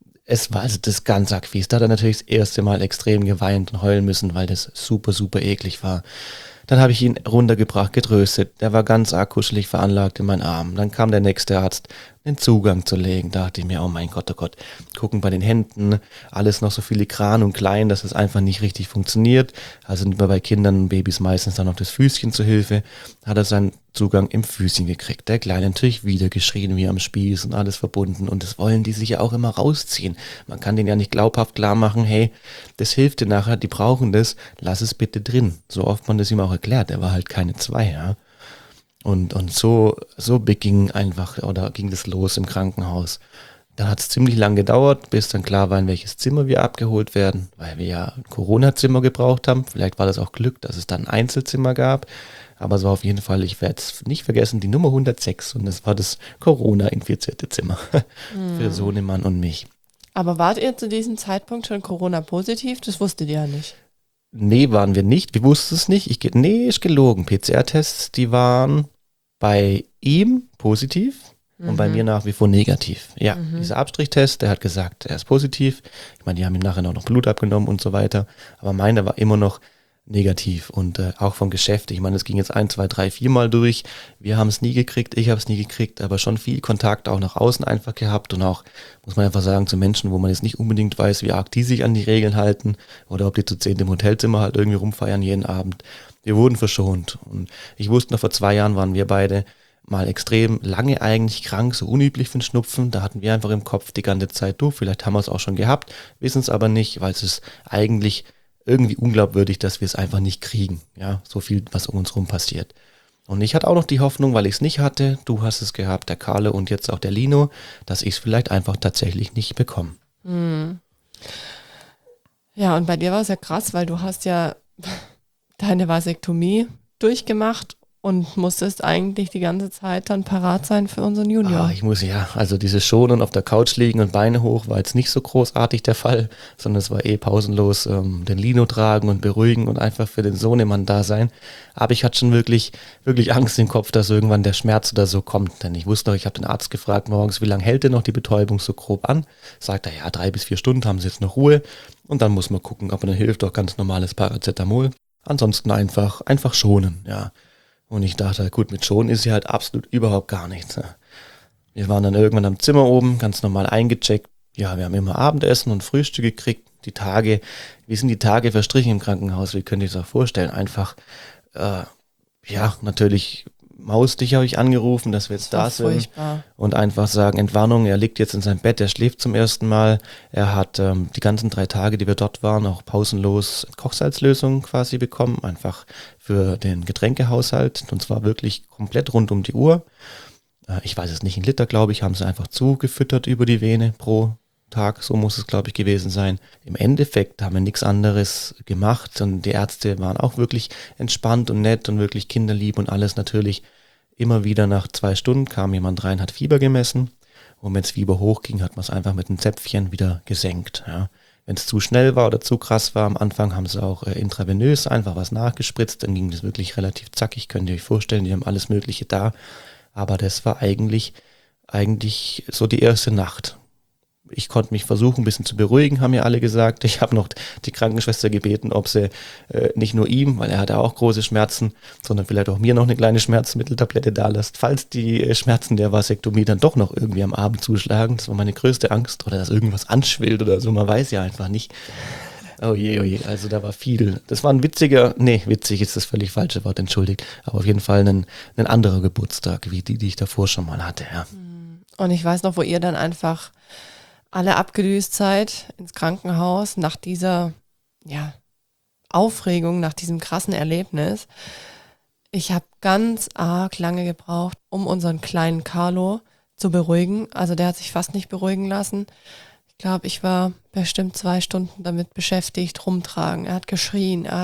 Es war also das ganz arg fies. Da hat er natürlich das erste Mal extrem geweint und heulen müssen, weil das super, super eklig war. Dann habe ich ihn runtergebracht, getröstet. Der war ganz arg kuschelig veranlagt in meinen Armen. Dann kam der nächste Arzt, den Zugang zu legen. Da dachte ich mir, oh mein Gott, gucken bei den Händen, alles noch so filigran und klein, dass es einfach nicht richtig funktioniert. Also nimmt man bei Kindern und Babys meistens dann noch das Füßchen zur Hilfe. Hat er seinen Zugang im Füßchen gekriegt. Der Kleine natürlich wieder geschrien wie am Spieß und alles verbunden. Und das wollen die sich ja auch immer rausziehen. Man kann denen ja nicht glaubhaft klar machen, hey, das hilft dir nachher, die brauchen das, lass es bitte drin. So oft man das ihm auch erklärt. Er war halt keine 2, ja. Und so ging das los im Krankenhaus. Dann hat es ziemlich lang gedauert, bis dann klar war, in welches Zimmer wir abgeholt werden, weil wir ja ein Corona-Zimmer gebraucht haben. Vielleicht war das auch Glück, dass es dann ein Einzelzimmer gab. Aber es war auf jeden Fall, ich werde es nicht vergessen, die Nummer 106. Und das war das Corona-infizierte Zimmer für Sohnemann und mich. Aber wart ihr zu diesem Zeitpunkt schon Corona-positiv? Das wusstet ihr ja nicht. Nee, waren wir nicht. Wir wussten es nicht. Ist gelogen. PCR-Tests, die waren bei ihm positiv und bei mir nach wie vor negativ. Ja, dieser Abstrichtest, der hat gesagt, er ist positiv. Ich meine, die haben ihm nachher auch noch Blut abgenommen und so weiter. Aber meiner war immer noch negativ und auch vom Geschäft. Ich meine, es ging jetzt 1, 2, 3, 4 Mal durch. Wir haben es nie gekriegt, ich habe es nie gekriegt, aber schon viel Kontakt auch nach außen einfach gehabt und auch, muss man einfach sagen, zu Menschen, wo man jetzt nicht unbedingt weiß, wie arg die sich an die Regeln halten oder ob die zu 10 im Hotelzimmer halt irgendwie rumfeiern jeden Abend. Wir wurden verschont und ich wusste noch, vor 2 Jahren waren wir beide mal extrem lange eigentlich krank, so unüblich für den Schnupfen. Da hatten wir einfach im Kopf die ganze Zeit, vielleicht haben wir es auch schon gehabt, wissen es aber nicht, weil es ist eigentlich irgendwie unglaubwürdig, dass wir es einfach nicht kriegen. Ja, so viel, was um uns rum passiert. Und ich hatte auch noch die Hoffnung, weil ich es nicht hatte, du hast es gehabt, der Carlo und jetzt auch der Lino, dass ich es vielleicht einfach tatsächlich nicht bekomme. Ja, und bei dir war es ja krass, weil du hast ja deine Vasektomie durchgemacht und musstest eigentlich die ganze Zeit dann parat sein für unseren Junior. Ich muss also dieses Schonen auf der Couch liegen und Beine hoch war jetzt nicht so großartig der Fall, sondern es war pausenlos den Lino tragen und beruhigen und einfach für den Sohnemann da sein. Aber ich hatte schon wirklich, wirklich Angst im Kopf, dass irgendwann der Schmerz oder so kommt. Denn ich wusste noch, ich habe den Arzt gefragt morgens, wie lange hält denn noch die Betäubung so grob an? Sagt er, 3 bis 4 Stunden haben sie jetzt noch Ruhe. Und dann muss man gucken, aber dann hilft doch ganz normales Paracetamol. Ansonsten einfach schonen, ja. Und ich dachte, gut, mit Schonen ist ja halt absolut überhaupt gar nichts. Ja. Wir waren dann irgendwann am Zimmer oben, ganz normal eingecheckt. Ja, wir haben immer Abendessen und Frühstück gekriegt. Wie sind die Tage verstrichen im Krankenhaus? Wie könnt ihr euch das auch vorstellen? Einfach, natürlich maustig habe ich angerufen, dass wir jetzt da sind. Furchtbar. Und einfach sagen, Entwarnung, er liegt jetzt in seinem Bett, er schläft zum ersten Mal. Er hat die ganzen 3 Tage, die wir dort waren, auch pausenlos Kochsalzlösung quasi bekommen, einfach für den Getränkehaushalt. Und zwar wirklich komplett rund um die Uhr. Ich weiß es nicht, 1 Liter, glaube ich, haben sie einfach zugefüttert über die Vene pro Tag, so muss es, glaube ich, gewesen sein. Im Endeffekt haben wir nichts anderes gemacht und die Ärzte waren auch wirklich entspannt und nett und wirklich kinderlieb und alles natürlich. Immer wieder nach 2 Stunden kam jemand rein, hat Fieber gemessen und wenn das Fieber hochging, hat man es einfach mit einem Zäpfchen wieder gesenkt. Ja. Wenn es zu schnell war oder zu krass war, am Anfang haben sie auch intravenös einfach was nachgespritzt, dann ging das wirklich relativ zackig, könnt ihr euch vorstellen, die haben alles Mögliche da. Aber das war eigentlich so die erste Nacht. Ich konnte mich versuchen, ein bisschen zu beruhigen, haben ja alle gesagt. Ich habe noch die Krankenschwester gebeten, ob sie nicht nur ihm, weil er hatte auch große Schmerzen, sondern vielleicht auch mir noch eine kleine Schmerzmitteltablette da lässt, falls die Schmerzen der Vasektomie dann doch noch irgendwie am Abend zuschlagen. Das war meine größte Angst. Oder dass irgendwas anschwillt oder so, man weiß ja einfach nicht. Oh je, also da war viel. Das war witzig ist das völlig falsche Wort, entschuldigt. Aber auf jeden Fall ein anderer Geburtstag, wie die ich davor schon mal hatte. Ja. Und ich weiß noch, wo ihr dann einfach alle abgedüst seid ins Krankenhaus nach dieser Aufregung, nach diesem krassen Erlebnis. Ich habe ganz arg lange gebraucht, um unseren kleinen Carlo zu beruhigen. Also der hat sich fast nicht beruhigen lassen. Ich glaube, ich war bestimmt 2 Stunden damit beschäftigt, rumtragen. Er hat geschrien, er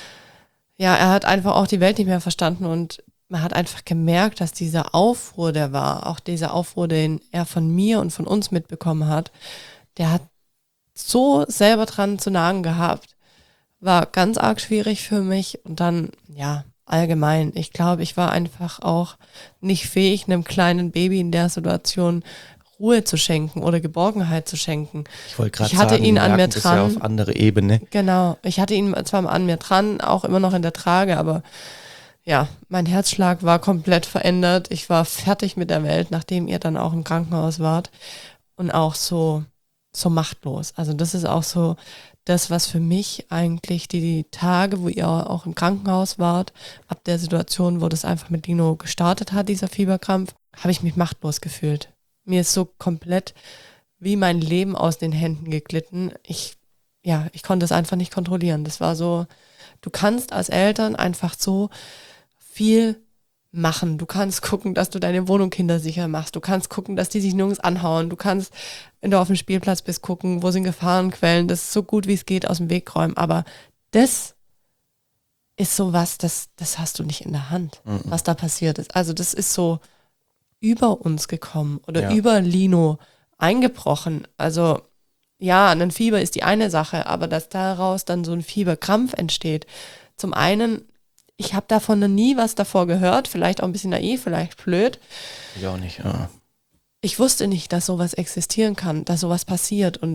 hat einfach auch die Welt nicht mehr verstanden und man hat einfach gemerkt, dass dieser Aufruhr, der war, auch dieser Aufruhr, den er von mir und von uns mitbekommen hat, der hat so selber dran zu nagen gehabt, war ganz arg schwierig für mich und dann, allgemein, ich glaube, ich war einfach auch nicht fähig, einem kleinen Baby in der Situation Ruhe zu schenken oder Geborgenheit zu schenken. Ich wollte gerade sagen, ihn an mir dran. Das ja auf andere Ebene. Genau, ich hatte ihn zwar an mir dran, auch immer noch in der Trage, aber ja, mein Herzschlag war komplett verändert. Ich war fertig mit der Welt, nachdem ihr dann auch im Krankenhaus wart und auch so machtlos. Also das ist auch so das, was für mich eigentlich die Tage, wo ihr auch im Krankenhaus wart, ab der Situation, wo das einfach mit Lino gestartet hat, dieser Fieberkrampf, habe ich mich machtlos gefühlt. Mir ist so komplett wie mein Leben aus den Händen geglitten. Ich konnte es einfach nicht kontrollieren. Das war so, du kannst als Eltern einfach so viel machen. Du kannst gucken, dass du deine Wohnung kindersicher machst. Du kannst gucken, dass die sich nirgends anhauen. Du kannst, wenn du auf dem Spielplatz bist, gucken, wo sind Gefahrenquellen, das so gut wie es geht aus dem Weg räumen. Aber das ist sowas, das hast du nicht in der Hand, was da passiert ist. Also das ist so über uns gekommen oder über Lino eingebrochen. Also ein Fieber ist die eine Sache, aber dass daraus dann so ein Fieberkrampf entsteht. Zum einen, ich habe davon noch nie was davor gehört, vielleicht auch ein bisschen naiv, vielleicht blöd. Ich auch nicht, ja. Ich wusste nicht, dass sowas existieren kann, dass sowas passiert und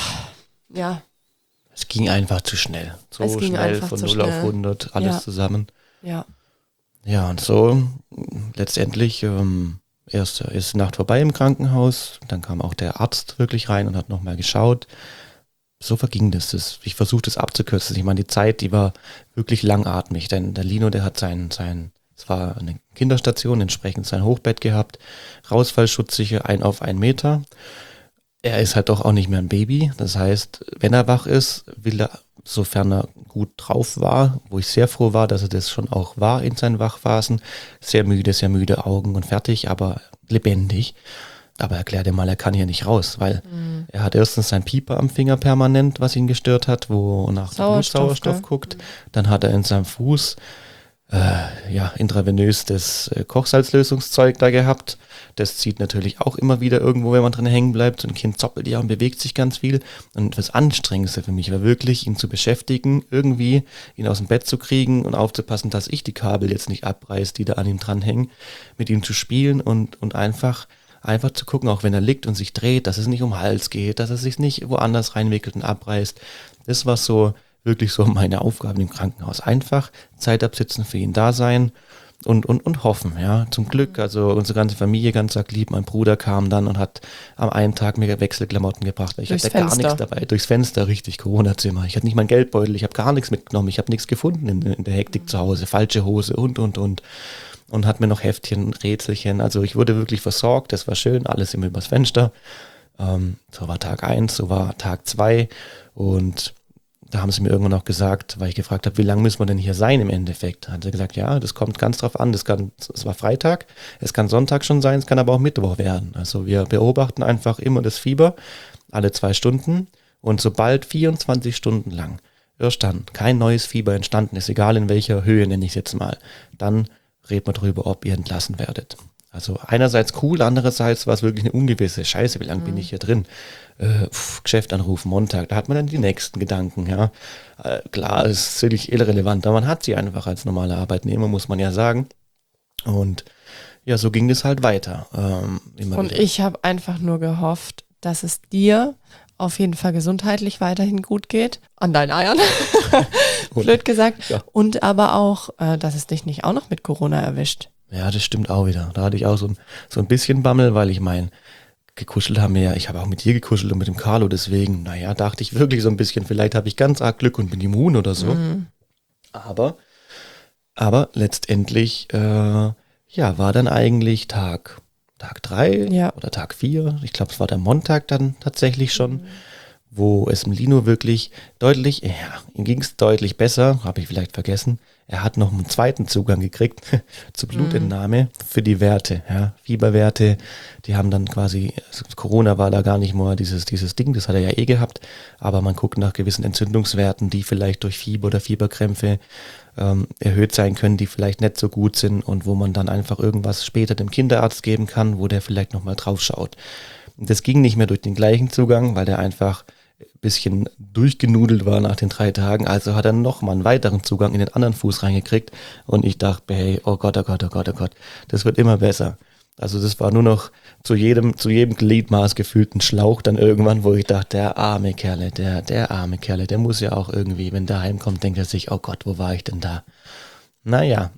Es ging einfach zu schnell. So schnell von 0 auf 100, alles zusammen. Ja. Ja, und so letztendlich erste Nacht vorbei im Krankenhaus, dann kam auch der Arzt wirklich rein und hat nochmal geschaut. So verging das. Ich versuche das abzukürzen. Ich meine, die Zeit, die war wirklich langatmig, denn der Lino, der hat es war eine Kinderstation, entsprechend sein Hochbett gehabt, Rausfallschutzsicher 1 auf 1 Meter. Er ist halt doch auch nicht mehr ein Baby. Das heißt, wenn er wach ist, will er, sofern er gut drauf war, wo ich sehr froh war, dass er das schon auch war in seinen Wachphasen, sehr müde Augen und fertig, aber lebendig. Aber erklär dir mal, er kann hier nicht raus, weil er hat erstens seinen Pieper am Finger permanent, was ihn gestört hat, wo nach dem Blutsauerstoff guckt. Dann hat er in seinem Fuß intravenös das Kochsalzlösungszeug da gehabt. Das zieht natürlich auch immer wieder irgendwo, wenn man drin hängen bleibt. So ein Kind zoppelt ja und bewegt sich ganz viel. Und das Anstrengendste für mich war wirklich, ihn zu beschäftigen, irgendwie ihn aus dem Bett zu kriegen und aufzupassen, dass ich die Kabel jetzt nicht abreiß, die da an ihm dranhängen, mit ihm zu spielen und einfach zu gucken, auch wenn er liegt und sich dreht, dass es nicht um den Hals geht, dass er sich nicht woanders reinwickelt und abreißt. Das war so wirklich so meine Aufgaben im Krankenhaus. Einfach Zeit absitzen, für ihn da sein und hoffen, ja. Zum Glück, also unsere ganze Familie ganz arg lieb. Mein Bruder kam dann und hat am einen Tag mir Wechselklamotten gebracht. Ich hatte gar nichts dabei. Durchs Fenster, richtig, Corona-Zimmer. Ich hatte nicht meinen Geldbeutel, ich habe gar nichts mitgenommen. Ich habe nichts gefunden in der Hektik zu Hause. Falsche Hose und. Und hat mir noch Heftchen, Rätselchen. Also ich wurde wirklich versorgt, das war schön, alles immer übers Fenster. So war Tag 1, so war Tag 2 und da haben sie mir irgendwann auch gesagt, weil ich gefragt habe, wie lange müssen wir denn hier sein im Endeffekt? Hat sie gesagt, ja, das kommt ganz drauf an, es war Freitag, es kann Sonntag schon sein, es kann aber auch Mittwoch werden. Also wir beobachten einfach immer das Fieber alle 2 Stunden. Und sobald 24 Stunden lang erst dann kein neues Fieber entstanden ist, egal in welcher Höhe, nenne ich es jetzt mal, dann reden wir darüber, ob ihr entlassen werdet. Also einerseits cool, andererseits war es wirklich eine ungewisse Scheiße, wie lange bin ich hier drin? Geschäft anrufen, Montag, da hat man dann die nächsten Gedanken, ja. Klar, ist ziemlich irrelevant, aber man hat sie einfach als normaler Arbeitnehmer, muss man ja sagen. Und ja, so ging es halt weiter. Und ich habe einfach nur gehofft, dass es dir auf jeden Fall gesundheitlich weiterhin gut geht. An deinen Eiern. Blöd gesagt. Ja. Und aber auch, dass es dich nicht auch noch mit Corona erwischt. Ja, das stimmt auch wieder. Da hatte ich auch so ein bisschen Bammel, weil ich meine, gekuschelt haben wir ja, ich habe auch mit dir gekuschelt und mit dem Carlo, deswegen, naja, dachte ich wirklich so ein bisschen, vielleicht habe ich ganz arg Glück und bin immun oder so. Mhm. Aber letztendlich, war dann eigentlich Tag 3 oder Tag 4, ich glaube, es war der Montag dann tatsächlich schon, wo es dem Lino wirklich deutlich, ihm ging es deutlich besser, habe ich vielleicht vergessen. Er hat noch einen zweiten Zugang gekriegt zur Blutentnahme für die Werte, Fieberwerte. Die haben dann quasi, Corona war da gar nicht mehr dieses Ding, das hat er ja gehabt, aber man guckt nach gewissen Entzündungswerten, die vielleicht durch Fieber oder Fieberkrämpfe erhöht sein können, die vielleicht nicht so gut sind und wo man dann einfach irgendwas später dem Kinderarzt geben kann, wo der vielleicht nochmal drauf schaut. Das ging nicht mehr durch den gleichen Zugang, weil der einfach ein bisschen durchgenudelt war nach den 3 Tagen, also hat er nochmal einen weiteren Zugang in den anderen Fuß reingekriegt und ich dachte, hey, oh Gott, das wird immer besser. Also das war nur noch zu jedem Gliedmaß gefühlt ein Schlauch dann irgendwann, wo ich dachte, der arme Kerle, der muss ja auch irgendwie, wenn der heimkommt, denkt er sich, oh Gott, wo war ich denn da? Naja,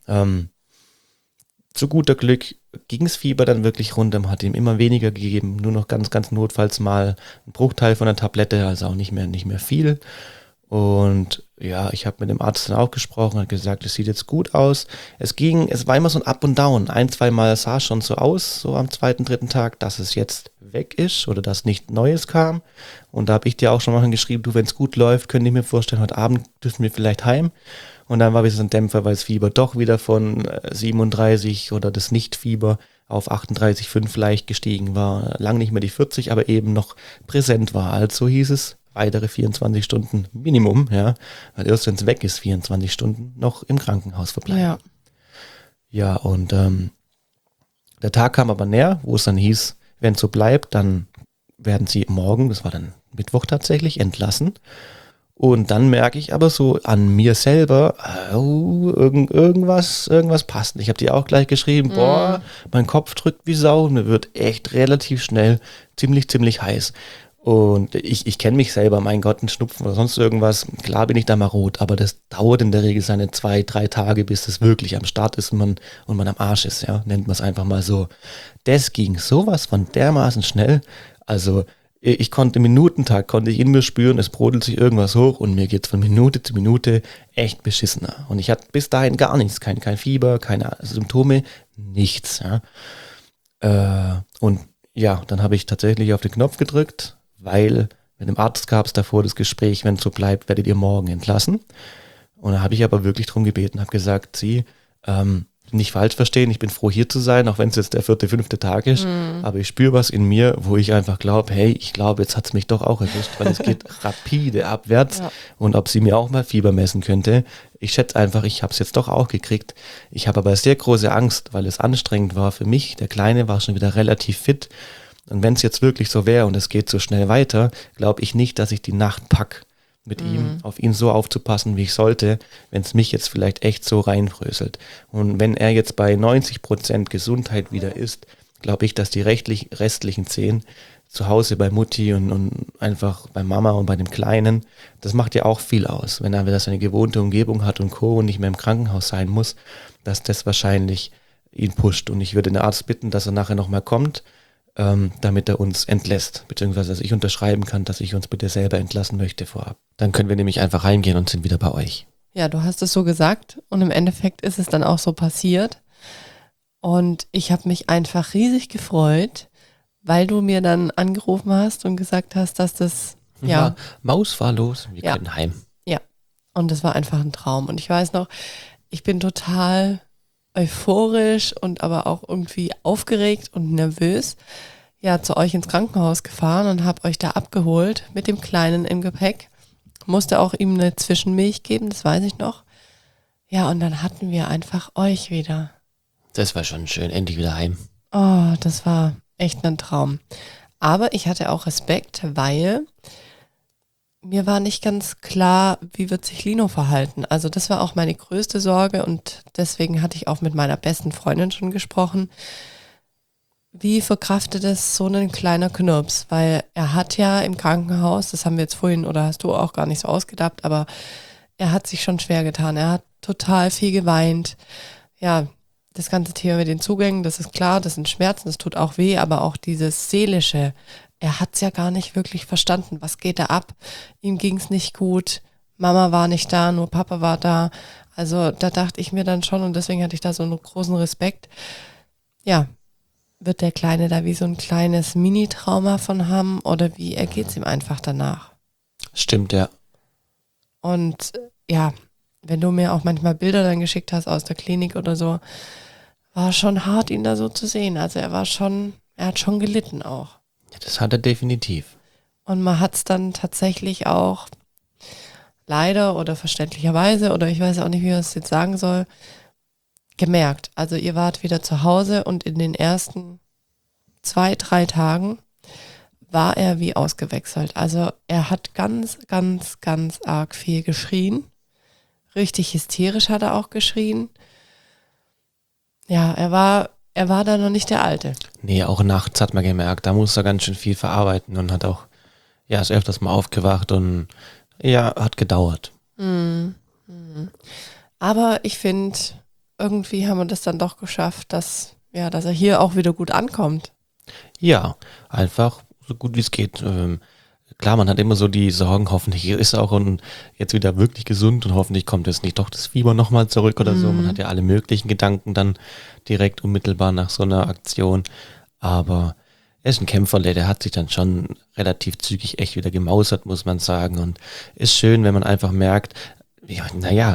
zu guter Glück ging das Fieber dann wirklich runter, man hat ihm immer weniger gegeben, nur noch ganz, ganz notfalls mal ein Bruchteil von der Tablette, also auch nicht mehr viel. Und ja, ich habe mit dem Arzt dann auch gesprochen, hat gesagt, es sieht jetzt gut aus. Es war immer so ein Up und Down. 1-2 Mal sah es schon so aus, so am 2., 3. Tag, dass es jetzt weg ist oder dass nichts Neues kam. Und da habe ich dir auch schon mal geschrieben, du, wenn es gut läuft, könnte ich mir vorstellen, heute Abend dürfen wir vielleicht heim. Und dann war wieder so ein Dämpfer, weil das Fieber doch wieder von 37 oder das Nichtfieber auf 38,5 leicht gestiegen war. Lang nicht mehr die 40, aber eben noch präsent war. Also hieß es, weitere 24 Stunden Minimum, weil erst wenn es weg ist, 24 Stunden noch im Krankenhaus verbleiben. Ja, und der Tag kam aber näher, wo es dann hieß, wenn es so bleibt, dann werden sie morgen, das war dann Mittwoch tatsächlich, entlassen. Und dann merke ich aber so an mir selber, irgendwas passt nicht. Ich habe dir auch gleich geschrieben, mein Kopf drückt wie Sau, mir wird echt relativ schnell ziemlich heiß. Und ich kenne mich selber, mein Gott, ein Schnupfen oder sonst irgendwas, klar bin ich da marot, aber das dauert in der Regel seine 2-3 Tage, bis das wirklich am Start ist und man am Arsch ist, nennt man es einfach mal so. Das ging sowas von dermaßen schnell, also ich konnte im Minutentakt, in mir spüren, es brodelt sich irgendwas hoch und mir geht es von Minute zu Minute echt beschissener. Und ich hatte bis dahin gar nichts, kein Fieber, keine Symptome, nichts. Und ja, dann habe ich tatsächlich auf den Knopf gedrückt, weil mit dem Arzt gab es davor das Gespräch, wenn es so bleibt, werdet ihr morgen entlassen. Und da habe ich aber wirklich drum gebeten, habe gesagt, Sie, nicht falsch verstehen, ich bin froh hier zu sein, auch wenn es jetzt der 4., 5. Tag ist, aber ich spüre was in mir, wo ich einfach glaube, hey, ich glaube, jetzt hat es mich doch auch erwischt, weil es geht rapide abwärts und ob sie mir auch mal Fieber messen könnte. Ich schätze einfach, ich habe es jetzt doch auch gekriegt. Ich habe aber sehr große Angst, weil es anstrengend war für mich. Der Kleine war schon wieder relativ fit und wenn es jetzt wirklich so wäre und es geht so schnell weiter, glaube ich nicht, dass ich die Nacht packe, mit ihm, auf ihn so aufzupassen, wie ich sollte, wenn es mich jetzt vielleicht echt so reinfröselt. Und wenn er jetzt bei 90% Gesundheit wieder ist, glaube ich, dass die restlichen 10 zu Hause bei Mutti und einfach bei Mama und bei dem Kleinen, das macht ja auch viel aus. Wenn er wieder seine gewohnte Umgebung hat und Co. und nicht mehr im Krankenhaus sein muss, dass das wahrscheinlich ihn pusht. Und ich würde den Arzt bitten, dass er nachher nochmal kommt, damit er uns entlässt, beziehungsweise dass ich unterschreiben kann, dass ich uns bitte selber entlassen möchte vorab. Dann können wir nämlich einfach reingehen und sind wieder bei euch. Ja, du hast es so gesagt und im Endeffekt ist es dann auch so passiert und ich habe mich einfach riesig gefreut, weil du mir dann angerufen hast und gesagt hast, dass das, Maus war los, wir können heim. Ja, und das war einfach ein Traum und ich weiß noch, ich bin total euphorisch und aber auch irgendwie aufgeregt und nervös. ja zu euch ins Krankenhaus gefahren und habe euch da abgeholt mit dem Kleinen im Gepäck. Musste auch ihm eine Zwischenmilch geben, das weiß ich noch. Ja, und dann hatten wir einfach euch wieder. Das war schon schön, endlich wieder heim. Oh, das war echt ein Traum. Aber ich hatte auch Respekt, weil mir war nicht ganz klar, wie wird sich Lino verhalten. Also das war auch meine größte Sorge und deswegen hatte ich auch mit meiner besten Freundin schon gesprochen. Wie verkraftet es so ein kleiner Knirps? Weil er hat ja im Krankenhaus, das haben wir jetzt vorhin oder hast du auch gar nicht so ausgedacht, aber er hat sich schon schwer getan. Er hat total viel geweint. Ja, das ganze Thema mit den Zugängen, das ist klar, das sind Schmerzen, das tut auch weh, aber auch dieses Seelische, er hat es ja gar nicht wirklich verstanden. Was geht da ab? Ihm ging es nicht gut. Mama war nicht da, nur Papa war da. Also da dachte ich mir dann schon und deswegen hatte ich da so einen großen Respekt. Ja, wird der Kleine da wie so ein kleines Mini-Trauma von haben oder wie ergeht es ihm einfach danach? Stimmt, ja. Und ja, wenn du mir auch manchmal Bilder dann geschickt hast aus der Klinik oder so, war schon hart, ihn da so zu sehen. Also er hat schon gelitten auch. Ja, das hat er definitiv. Und man hat es dann tatsächlich auch leider oder verständlicherweise oder ich weiß auch nicht, wie man es jetzt sagen soll, gemerkt. Also ihr wart wieder zu Hause und in den ersten 2, 3 Tagen war er wie ausgewechselt. Also er hat ganz, ganz, ganz arg viel geschrien. Richtig hysterisch hat er auch geschrien. Ja, er war da noch nicht der Alte. Nee, auch nachts hat man gemerkt, da muss er ganz schön viel verarbeiten und hat auch, ja, ist öfters mal aufgewacht und ja, hat gedauert. Aber ich finde, irgendwie haben wir das dann doch geschafft, dass er hier auch wieder gut ankommt. Ja, einfach so gut wie es geht. Klar, man hat immer so die Sorgen, hoffentlich ist er auch jetzt wieder wirklich gesund und hoffentlich kommt jetzt nicht doch das Fieber nochmal zurück oder so. Man hat ja alle möglichen Gedanken dann direkt unmittelbar nach so einer Aktion. Aber er ist ein Kämpferle, der hat sich dann schon relativ zügig echt wieder gemausert, muss man sagen. Und ist schön, wenn man einfach merkt, ja, naja,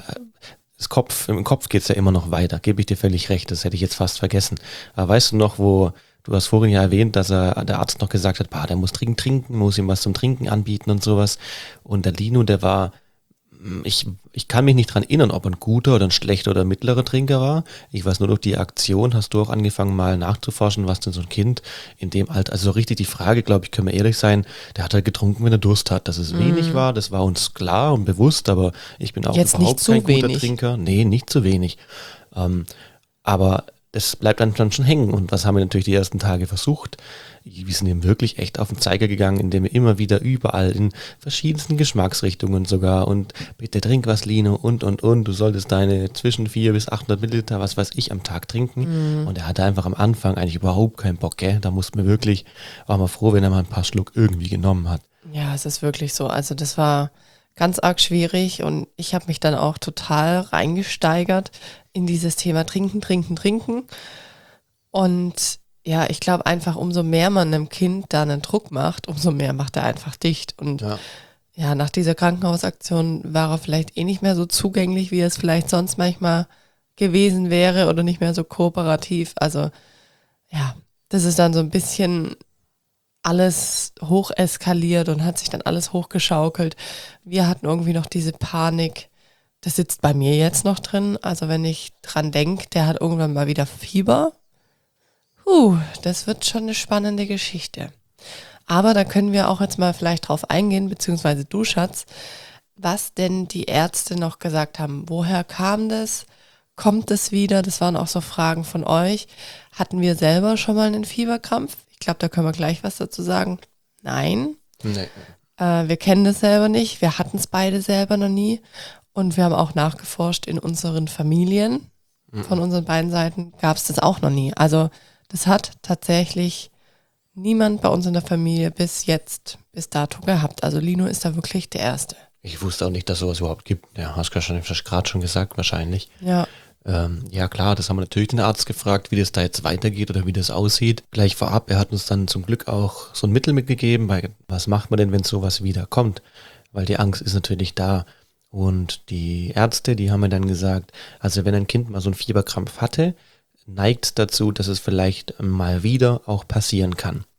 im Kopf geht's ja immer noch weiter, gebe ich dir völlig recht, das hätte ich jetzt fast vergessen. Aber weißt du noch, du hast vorhin ja erwähnt, dass der Arzt noch gesagt hat, der muss dringend trinken, muss ihm was zum Trinken anbieten und sowas. Und der Lino, der war, ich kann mich nicht dran erinnern, ob er ein guter oder ein schlechter oder mittlerer Trinker war. Ich weiß nur, durch die Aktion hast du auch angefangen mal nachzuforschen, was denn so ein Kind in dem Alter, also so richtig die Frage, glaube ich, können wir ehrlich sein, der hat halt getrunken, wenn er Durst hat. Dass es wenig war, das war uns klar und bewusst, aber ich bin auch jetzt überhaupt nicht kein guter Trinker. Nee, nicht zu wenig. Aber das bleibt dann schon hängen. Und was haben wir natürlich die ersten Tage versucht? Wir sind ihm wirklich echt auf den Zeiger gegangen, indem wir immer wieder überall in verschiedensten Geschmacksrichtungen sogar und bitte trink was, Lino, und. Du solltest deine zwischen 400 bis 800 Milliliter, was weiß ich, am Tag trinken. Und er hatte einfach am Anfang eigentlich überhaupt keinen Bock, gell? Da mussten wir wirklich, war mal froh, wenn er mal ein paar Schluck irgendwie genommen hat. Ja, es ist wirklich so. Also das war ganz arg schwierig und ich habe mich dann auch total reingesteigert in dieses Thema Trinken. Und ja, ich glaube einfach, umso mehr man einem Kind da einen Druck macht, umso mehr macht er einfach dicht. Und ja, nach dieser Krankenhausaktion war er vielleicht nicht mehr so zugänglich, wie es vielleicht sonst manchmal gewesen wäre oder nicht mehr so kooperativ. Also ja, das ist dann so ein bisschen alles hoch eskaliert und hat sich dann alles hochgeschaukelt. Wir hatten irgendwie noch diese Panik. Das sitzt bei mir jetzt noch drin. Also wenn ich dran denke, der hat irgendwann mal wieder Fieber. Das wird schon eine spannende Geschichte. Aber da können wir auch jetzt mal vielleicht drauf eingehen, beziehungsweise du, Schatz, was denn die Ärzte noch gesagt haben. Woher kam das? Kommt es wieder? Das waren auch so Fragen von euch. Hatten wir selber schon mal einen Fieberkrampf? Ich glaube, da können wir gleich was dazu sagen. Nein. Nee. Wir kennen das selber nicht. Wir hatten es beide selber noch nie. Und wir haben auch nachgeforscht in unseren Familien. Von unseren beiden Seiten gab es das auch noch nie. Also das hat tatsächlich niemand bei uns in der Familie bis dato gehabt. Also Lino ist da wirklich der Erste. Ich wusste auch nicht, dass sowas überhaupt gibt. Ja, hast du gerade schon gesagt, wahrscheinlich. Ja. Ja klar, das haben wir natürlich den Arzt gefragt, wie das da jetzt weitergeht oder wie das aussieht. Gleich vorab, er hat uns dann zum Glück auch so ein Mittel mitgegeben, weil was macht man denn, wenn sowas wieder kommt? Weil die Angst ist natürlich da. Und die Ärzte, die haben mir dann gesagt, also wenn ein Kind mal so einen Fieberkrampf hatte, neigt dazu, dass es vielleicht mal wieder auch passieren kann.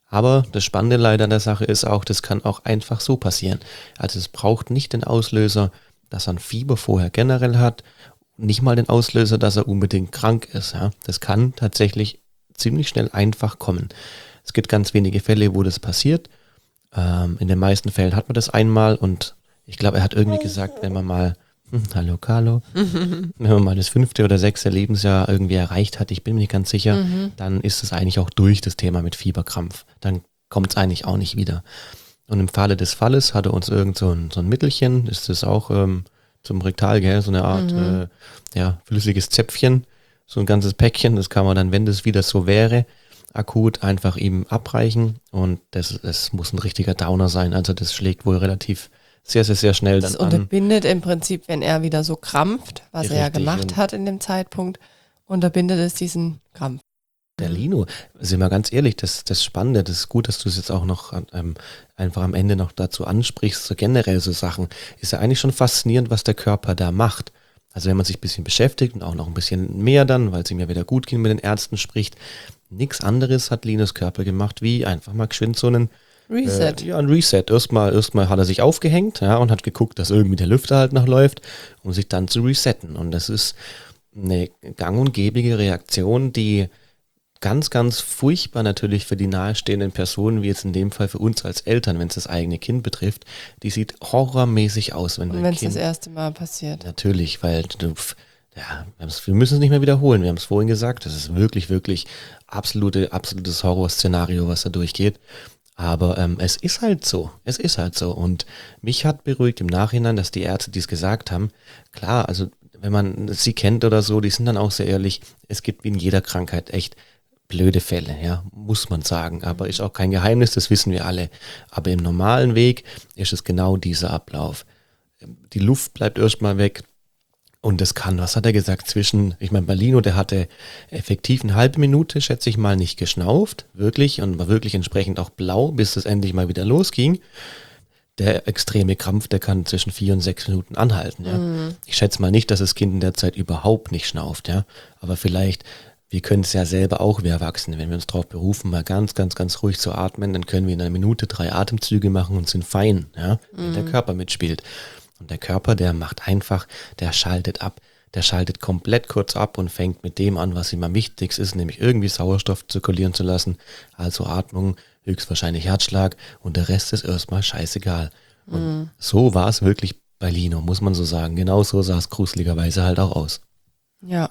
Aber das Spannende leider an der Sache ist auch, das kann auch einfach so passieren. Also es braucht nicht den Auslöser, dass er ein Fieber vorher generell hat, nicht mal den Auslöser, dass er unbedingt krank ist. Ja. Das kann tatsächlich ziemlich schnell einfach kommen. Es gibt ganz wenige Fälle, wo das passiert. In den meisten Fällen hat man das einmal und ich glaube, er hat irgendwie gesagt, wenn man mal, hallo Carlo, wenn man mal das 5. oder 6. Lebensjahr irgendwie erreicht hat, ich bin mir nicht ganz sicher, dann ist es eigentlich auch durch, das Thema mit Fieberkrampf. Dann kommt es eigentlich auch nicht wieder. Und im Falle des Falles hat er uns irgend so ein Mittelchen, ist das auch zum Rektal, gell, so eine Art flüssiges Zäpfchen, so ein ganzes Päckchen, das kann man dann, wenn das wieder so wäre, akut einfach ihm abreichen und das muss ein richtiger Downer sein, also das schlägt wohl relativ sehr, sehr, sehr schnell dann an. Das unterbindet im Prinzip, wenn er wieder so krampft, was er ja gemacht hat in dem Zeitpunkt, unterbindet es diesen Krampf. Der Lino, sind wir ganz ehrlich, das Spannende, das ist gut, dass du es jetzt auch noch einfach am Ende noch dazu ansprichst, so generell so Sachen, ist ja eigentlich schon faszinierend, was der Körper da macht. Also wenn man sich ein bisschen beschäftigt und auch noch ein bisschen mehr dann, weil es ihm ja wieder gut ging, mit den Ärzten spricht, nichts anderes hat Linos Körper gemacht, wie einfach mal geschwind so einen Reset. Ein Reset. Erstmal hat er sich aufgehängt, ja, und hat geguckt, dass irgendwie der Lüfter halt noch läuft, um sich dann zu resetten. Und das ist eine gang- und gäbige Reaktion, die ganz, ganz furchtbar natürlich für die nahestehenden Personen, wie jetzt in dem Fall für uns als Eltern, wenn es das eigene Kind betrifft, die sieht horrormäßig aus. Wenn es das erste Mal passiert. Natürlich, weil wir müssen es nicht mehr wiederholen. Wir haben es vorhin gesagt, das ist wirklich, wirklich absolutes Horrorszenario, was da durchgeht. Aber es ist halt so. Es ist halt so. Und mich hat beruhigt im Nachhinein, dass die Ärzte, die es gesagt haben, klar, also wenn man sie kennt oder so, die sind dann auch sehr ehrlich, es gibt wie in jeder Krankheit echt blöde Fälle, ja, muss man sagen. Aber ist auch kein Geheimnis, das wissen wir alle. Aber im normalen Weg ist es genau dieser Ablauf. Die Luft bleibt erstmal weg. Und das kann, was hat er gesagt, ich meine, Lino, der hatte effektiv eine halbe Minute, schätze ich mal, nicht geschnauft, wirklich, und war wirklich entsprechend auch blau, bis es endlich mal wieder losging. Der extreme Krampf, der kann zwischen 4 und 6 Minuten anhalten, ja. Ich schätze mal nicht, dass das Kind in der Zeit überhaupt nicht schnauft, ja. Aber vielleicht, wir können es ja selber auch, wir Erwachsene, wenn wir uns darauf berufen, mal ganz, ganz, ganz ruhig zu atmen, dann können wir in einer Minute 3 Atemzüge machen und sind fein, ja, wenn der Körper mitspielt. Und der Körper, der macht einfach, der schaltet ab. Der schaltet komplett kurz ab und fängt mit dem an, was ihm am wichtigsten ist, nämlich irgendwie Sauerstoff zirkulieren zu lassen. Also Atmung, höchstwahrscheinlich Herzschlag und der Rest ist erstmal scheißegal. Und so war es wirklich bei Lino, muss man so sagen. Genau so sah es gruseligerweise halt auch aus. Ja.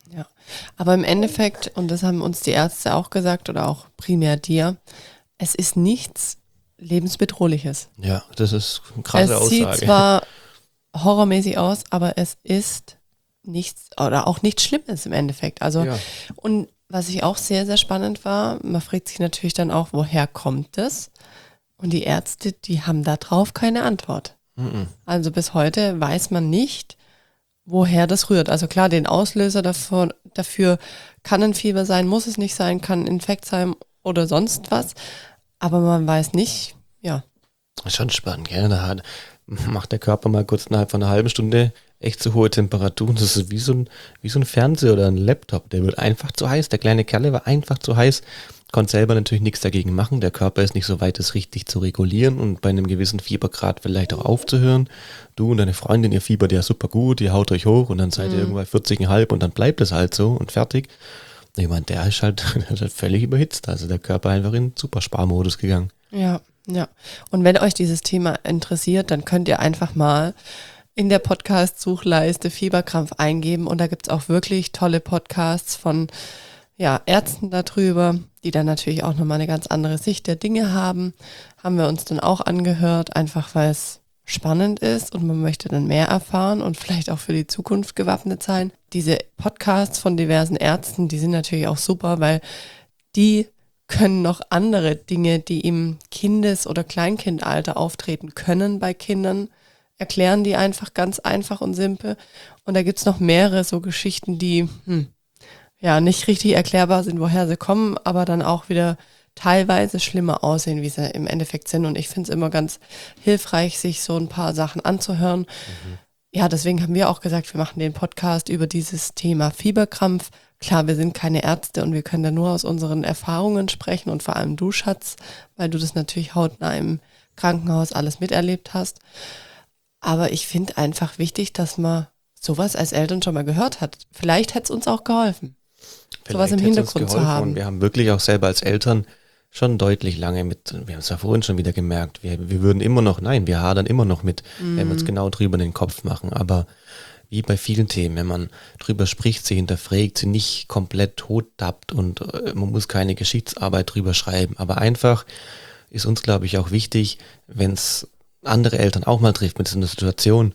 Aber im Endeffekt, und das haben uns die Ärzte auch gesagt oder auch primär dir, es ist nichts Lebensbedrohliches. Ja, das ist eine krasse Aussage. Es sieht zwar horrormäßig aus, aber es ist nichts oder auch nichts Schlimmes im Endeffekt. Also, und was ich auch sehr, sehr spannend war, man fragt sich natürlich dann auch, woher kommt das? Und die Ärzte, die haben da drauf keine Antwort. Also bis heute weiß man nicht, woher das rührt. Also klar, den Auslöser dafür kann ein Fieber sein, muss es nicht sein, kann ein Infekt sein oder sonst was. Aber man weiß nicht, ja. Schon spannend, gell? Da macht der Körper mal kurz innerhalb von einer halben Stunde echt zu hohe Temperaturen. Das ist wie so ein Fernseher oder ein Laptop. Der wird einfach zu heiß. Der kleine Kerl war einfach zu heiß. Konnte selber natürlich nichts dagegen machen. Der Körper ist nicht so weit, es richtig zu regulieren und bei einem gewissen Fiebergrad vielleicht auch aufzuhören. Du und deine Freundin, ihr fiebert ja super gut, ihr haut euch hoch und dann seid ihr irgendwann 40,5 und dann bleibt es halt so und fertig. Ich meine, der ist halt völlig überhitzt. Also der Körper einfach in Supersparmodus gegangen. Ja. Und wenn euch dieses Thema interessiert, dann könnt ihr einfach mal in der Podcast-Suchleiste Fieberkrampf eingeben und da gibt es auch wirklich tolle Podcasts von Ärzten darüber, die dann natürlich auch nochmal eine ganz andere Sicht der Dinge haben. Haben wir uns dann auch angehört, einfach weil es spannend ist und man möchte dann mehr erfahren und vielleicht auch für die Zukunft gewappnet sein. Diese Podcasts von diversen Ärzten, die sind natürlich auch super, weil die können noch andere Dinge, die im Kindes- oder Kleinkindalter auftreten können bei Kindern, erklären die einfach ganz einfach und simpel. Und da gibt es noch mehrere so Geschichten, die nicht richtig erklärbar sind, woher sie kommen, aber dann auch wieder teilweise schlimmer aussehen, wie sie im Endeffekt sind. Und ich finde es immer ganz hilfreich, sich so ein paar Sachen anzuhören. Ja, deswegen haben wir auch gesagt, wir machen den Podcast über dieses Thema Fieberkrampf. klar, wir sind keine Ärzte und wir können da nur aus unseren Erfahrungen sprechen und vor allem du, Schatz, weil du das natürlich hautnah im Krankenhaus alles miterlebt hast. Aber ich finde einfach wichtig, dass man sowas als Eltern schon mal gehört hat. Vielleicht hätte es uns auch geholfen, sowas im Hintergrund zu haben. Und wir haben wirklich auch selber als Eltern schon deutlich lange wir haben es ja vorhin schon wieder gemerkt, wir würden immer noch, wir hadern immer noch mit, wenn wir uns genau drüber in den Kopf machen, aber wie bei vielen Themen, wenn man drüber spricht, sie hinterfragt, sie nicht komplett tottappt und man muss keine Geschichtsarbeit drüber schreiben, aber einfach ist uns, glaube ich, auch wichtig, wenn es andere Eltern auch mal trifft mit so einer Situation,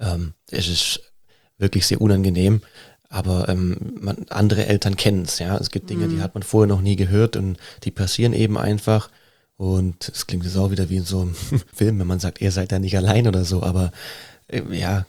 es ist wirklich sehr unangenehm, aber andere Eltern kennen es, ja. Es gibt Dinge, die hat man vorher noch nie gehört und die passieren eben einfach. Und es klingt jetzt auch wieder wie in so einem Film, wenn man sagt, ihr seid da nicht allein oder so, aber ja,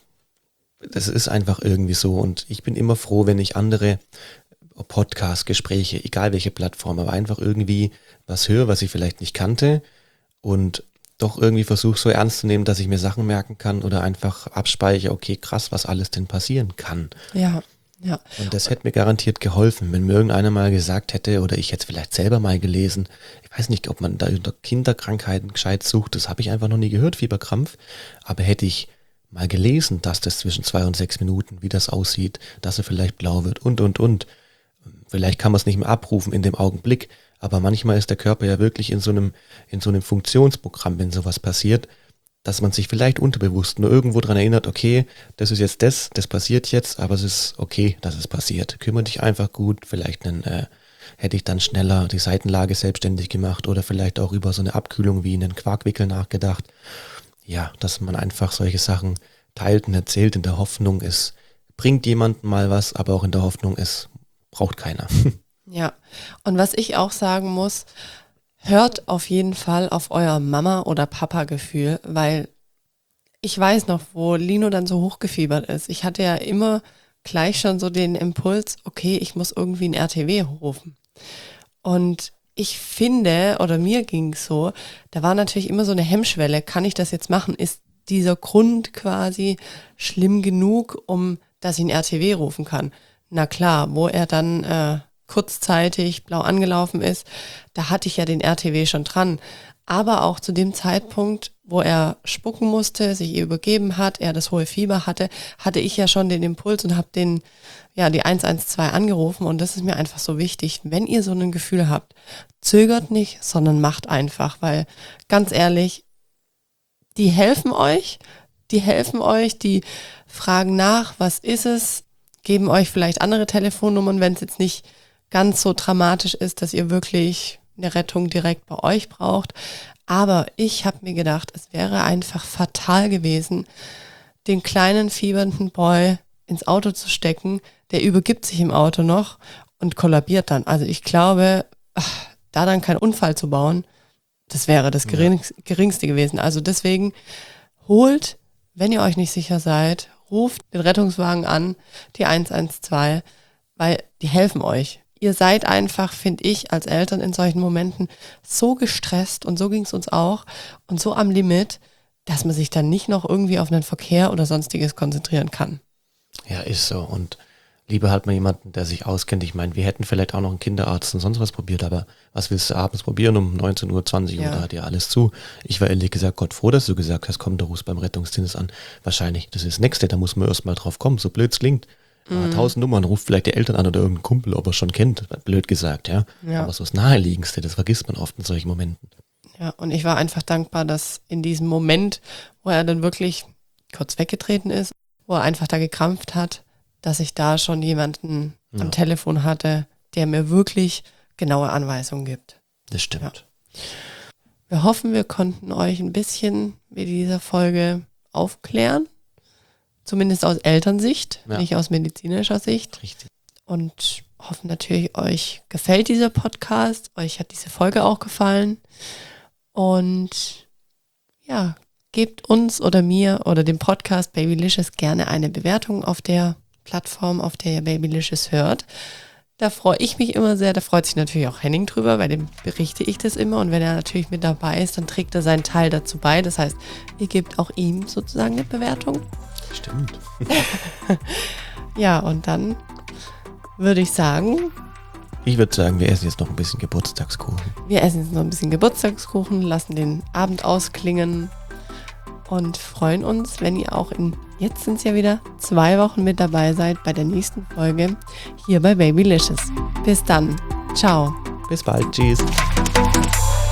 das ist einfach irgendwie so. Und ich bin immer froh, wenn ich andere Podcasts, Gespräche, egal welche Plattform, aber einfach irgendwie was höre, was ich vielleicht nicht kannte und doch irgendwie versuche so ernst zu nehmen, dass ich mir Sachen merken kann oder einfach abspeichere, okay, krass, was alles denn passieren kann. Ja. Ja. Und das hätte mir garantiert geholfen, wenn mir irgendeiner mal gesagt hätte, oder ich hätte es vielleicht selber mal gelesen, ich weiß nicht, ob man da unter Kinderkrankheiten gescheit sucht, das habe ich einfach noch nie gehört, Fieberkrampf, aber hätte ich mal gelesen, dass das zwischen 2 und 6 Minuten, wie das aussieht, dass er vielleicht blau wird und. Vielleicht kann man es nicht mehr abrufen in dem Augenblick, aber manchmal ist der Körper ja wirklich in so einem Funktionsprogramm, wenn sowas passiert, dass man sich vielleicht unterbewusst nur irgendwo dran erinnert, okay, das ist jetzt das passiert jetzt, aber es ist okay, dass es passiert. Kümmere dich einfach gut, vielleicht hätte ich dann schneller die Seitenlage selbstständig gemacht oder vielleicht auch über so eine Abkühlung wie einen Quarkwickel nachgedacht. Ja, dass man einfach solche Sachen teilt und erzählt in der Hoffnung, es bringt jemandem mal was, aber auch in der Hoffnung, es braucht keiner. Ja, und was ich auch sagen muss, hört auf jeden Fall auf euer Mama- oder Papa-Gefühl, weil ich weiß noch, wo Lino dann so hochgefiebert ist. Ich hatte ja immer gleich schon so den Impuls, okay, ich muss irgendwie ein RTW rufen. Und ich finde, oder mir ging es so, da war natürlich immer so eine Hemmschwelle, kann ich das jetzt machen? Ist dieser Grund quasi schlimm genug, dass ich ein RTW rufen kann? Na klar, wo er dann kurzzeitig blau angelaufen ist, da hatte ich ja den RTW schon dran. Aber auch zu dem Zeitpunkt, wo er spucken musste, sich ihr übergeben hat, er das hohe Fieber hatte ich ja schon den Impuls und habe die 112 angerufen. Und das ist mir einfach so wichtig. Wenn ihr so ein Gefühl habt, zögert nicht, sondern macht einfach. Weil ganz ehrlich, die helfen euch, die fragen nach, was ist es, geben euch vielleicht andere Telefonnummern, wenn es jetzt nicht ganz so dramatisch ist, dass ihr wirklich eine Rettung direkt bei euch braucht. Aber ich habe mir gedacht, es wäre einfach fatal gewesen, den kleinen fiebernden Boy ins Auto zu stecken. Der übergibt sich im Auto noch und kollabiert dann. Also ich glaube, da dann keinen Unfall zu bauen, das wäre das Geringste gewesen. Also deswegen holt, wenn ihr euch nicht sicher seid, ruft den Rettungswagen an, die 112, weil die helfen euch. Ihr seid einfach, finde ich, als Eltern in solchen Momenten so gestresst und so ging es uns auch und so am Limit, dass man sich dann nicht noch irgendwie auf einen Verkehr oder sonstiges konzentrieren kann. Ja, ist so. Und lieber hat man jemanden, der sich auskennt. Ich meine, wir hätten vielleicht auch noch einen Kinderarzt und sonst was probiert, aber was willst du abends probieren um 19 Uhr, 20 Uhr, da hat ja alles zu. Ich war ehrlich gesagt Gott froh, dass du gesagt hast, komm, du rufst beim Rettungsdienst an. Wahrscheinlich, das ist das Nächste, da muss man erst mal drauf kommen, so blöd es klingt. 1000 Nummern, ruft vielleicht die Eltern an oder irgendein Kumpel, ob er schon kennt, blöd gesagt, ja. Aber so das Naheliegendste, das vergisst man oft in solchen Momenten. Ja, und ich war einfach dankbar, dass in diesem Moment, wo er dann wirklich kurz weggetreten ist, wo er einfach da gekrampft hat, dass ich da schon jemanden am Telefon hatte, der mir wirklich genaue Anweisungen gibt. Das stimmt. Ja. Wir hoffen, wir konnten euch ein bisschen mit dieser Folge aufklären. Zumindest aus Elternsicht, nicht aus medizinischer Sicht. Richtig. Und hoffen natürlich, euch gefällt dieser Podcast. Euch hat diese Folge auch gefallen. Und ja, gebt uns oder mir oder dem Podcast Babylicious gerne eine Bewertung auf der Plattform, auf der ihr Babylicious hört. Da freue ich mich immer sehr. Da freut sich natürlich auch Henning drüber, weil dem berichte ich das immer. Und wenn er natürlich mit dabei ist, dann trägt er seinen Teil dazu bei. Das heißt, ihr gebt auch ihm sozusagen eine Bewertung. Stimmt. Ja, und dann würde ich sagen... Ich würde sagen, wir essen jetzt noch ein bisschen Geburtstagskuchen. Wir essen jetzt noch ein bisschen Geburtstagskuchen, lassen den Abend ausklingen und freuen uns, wenn ihr auch jetzt sind es ja wieder 2 Wochen mit dabei seid bei der nächsten Folge hier bei Babylicious. Bis dann. Ciao. Bis bald. Tschüss.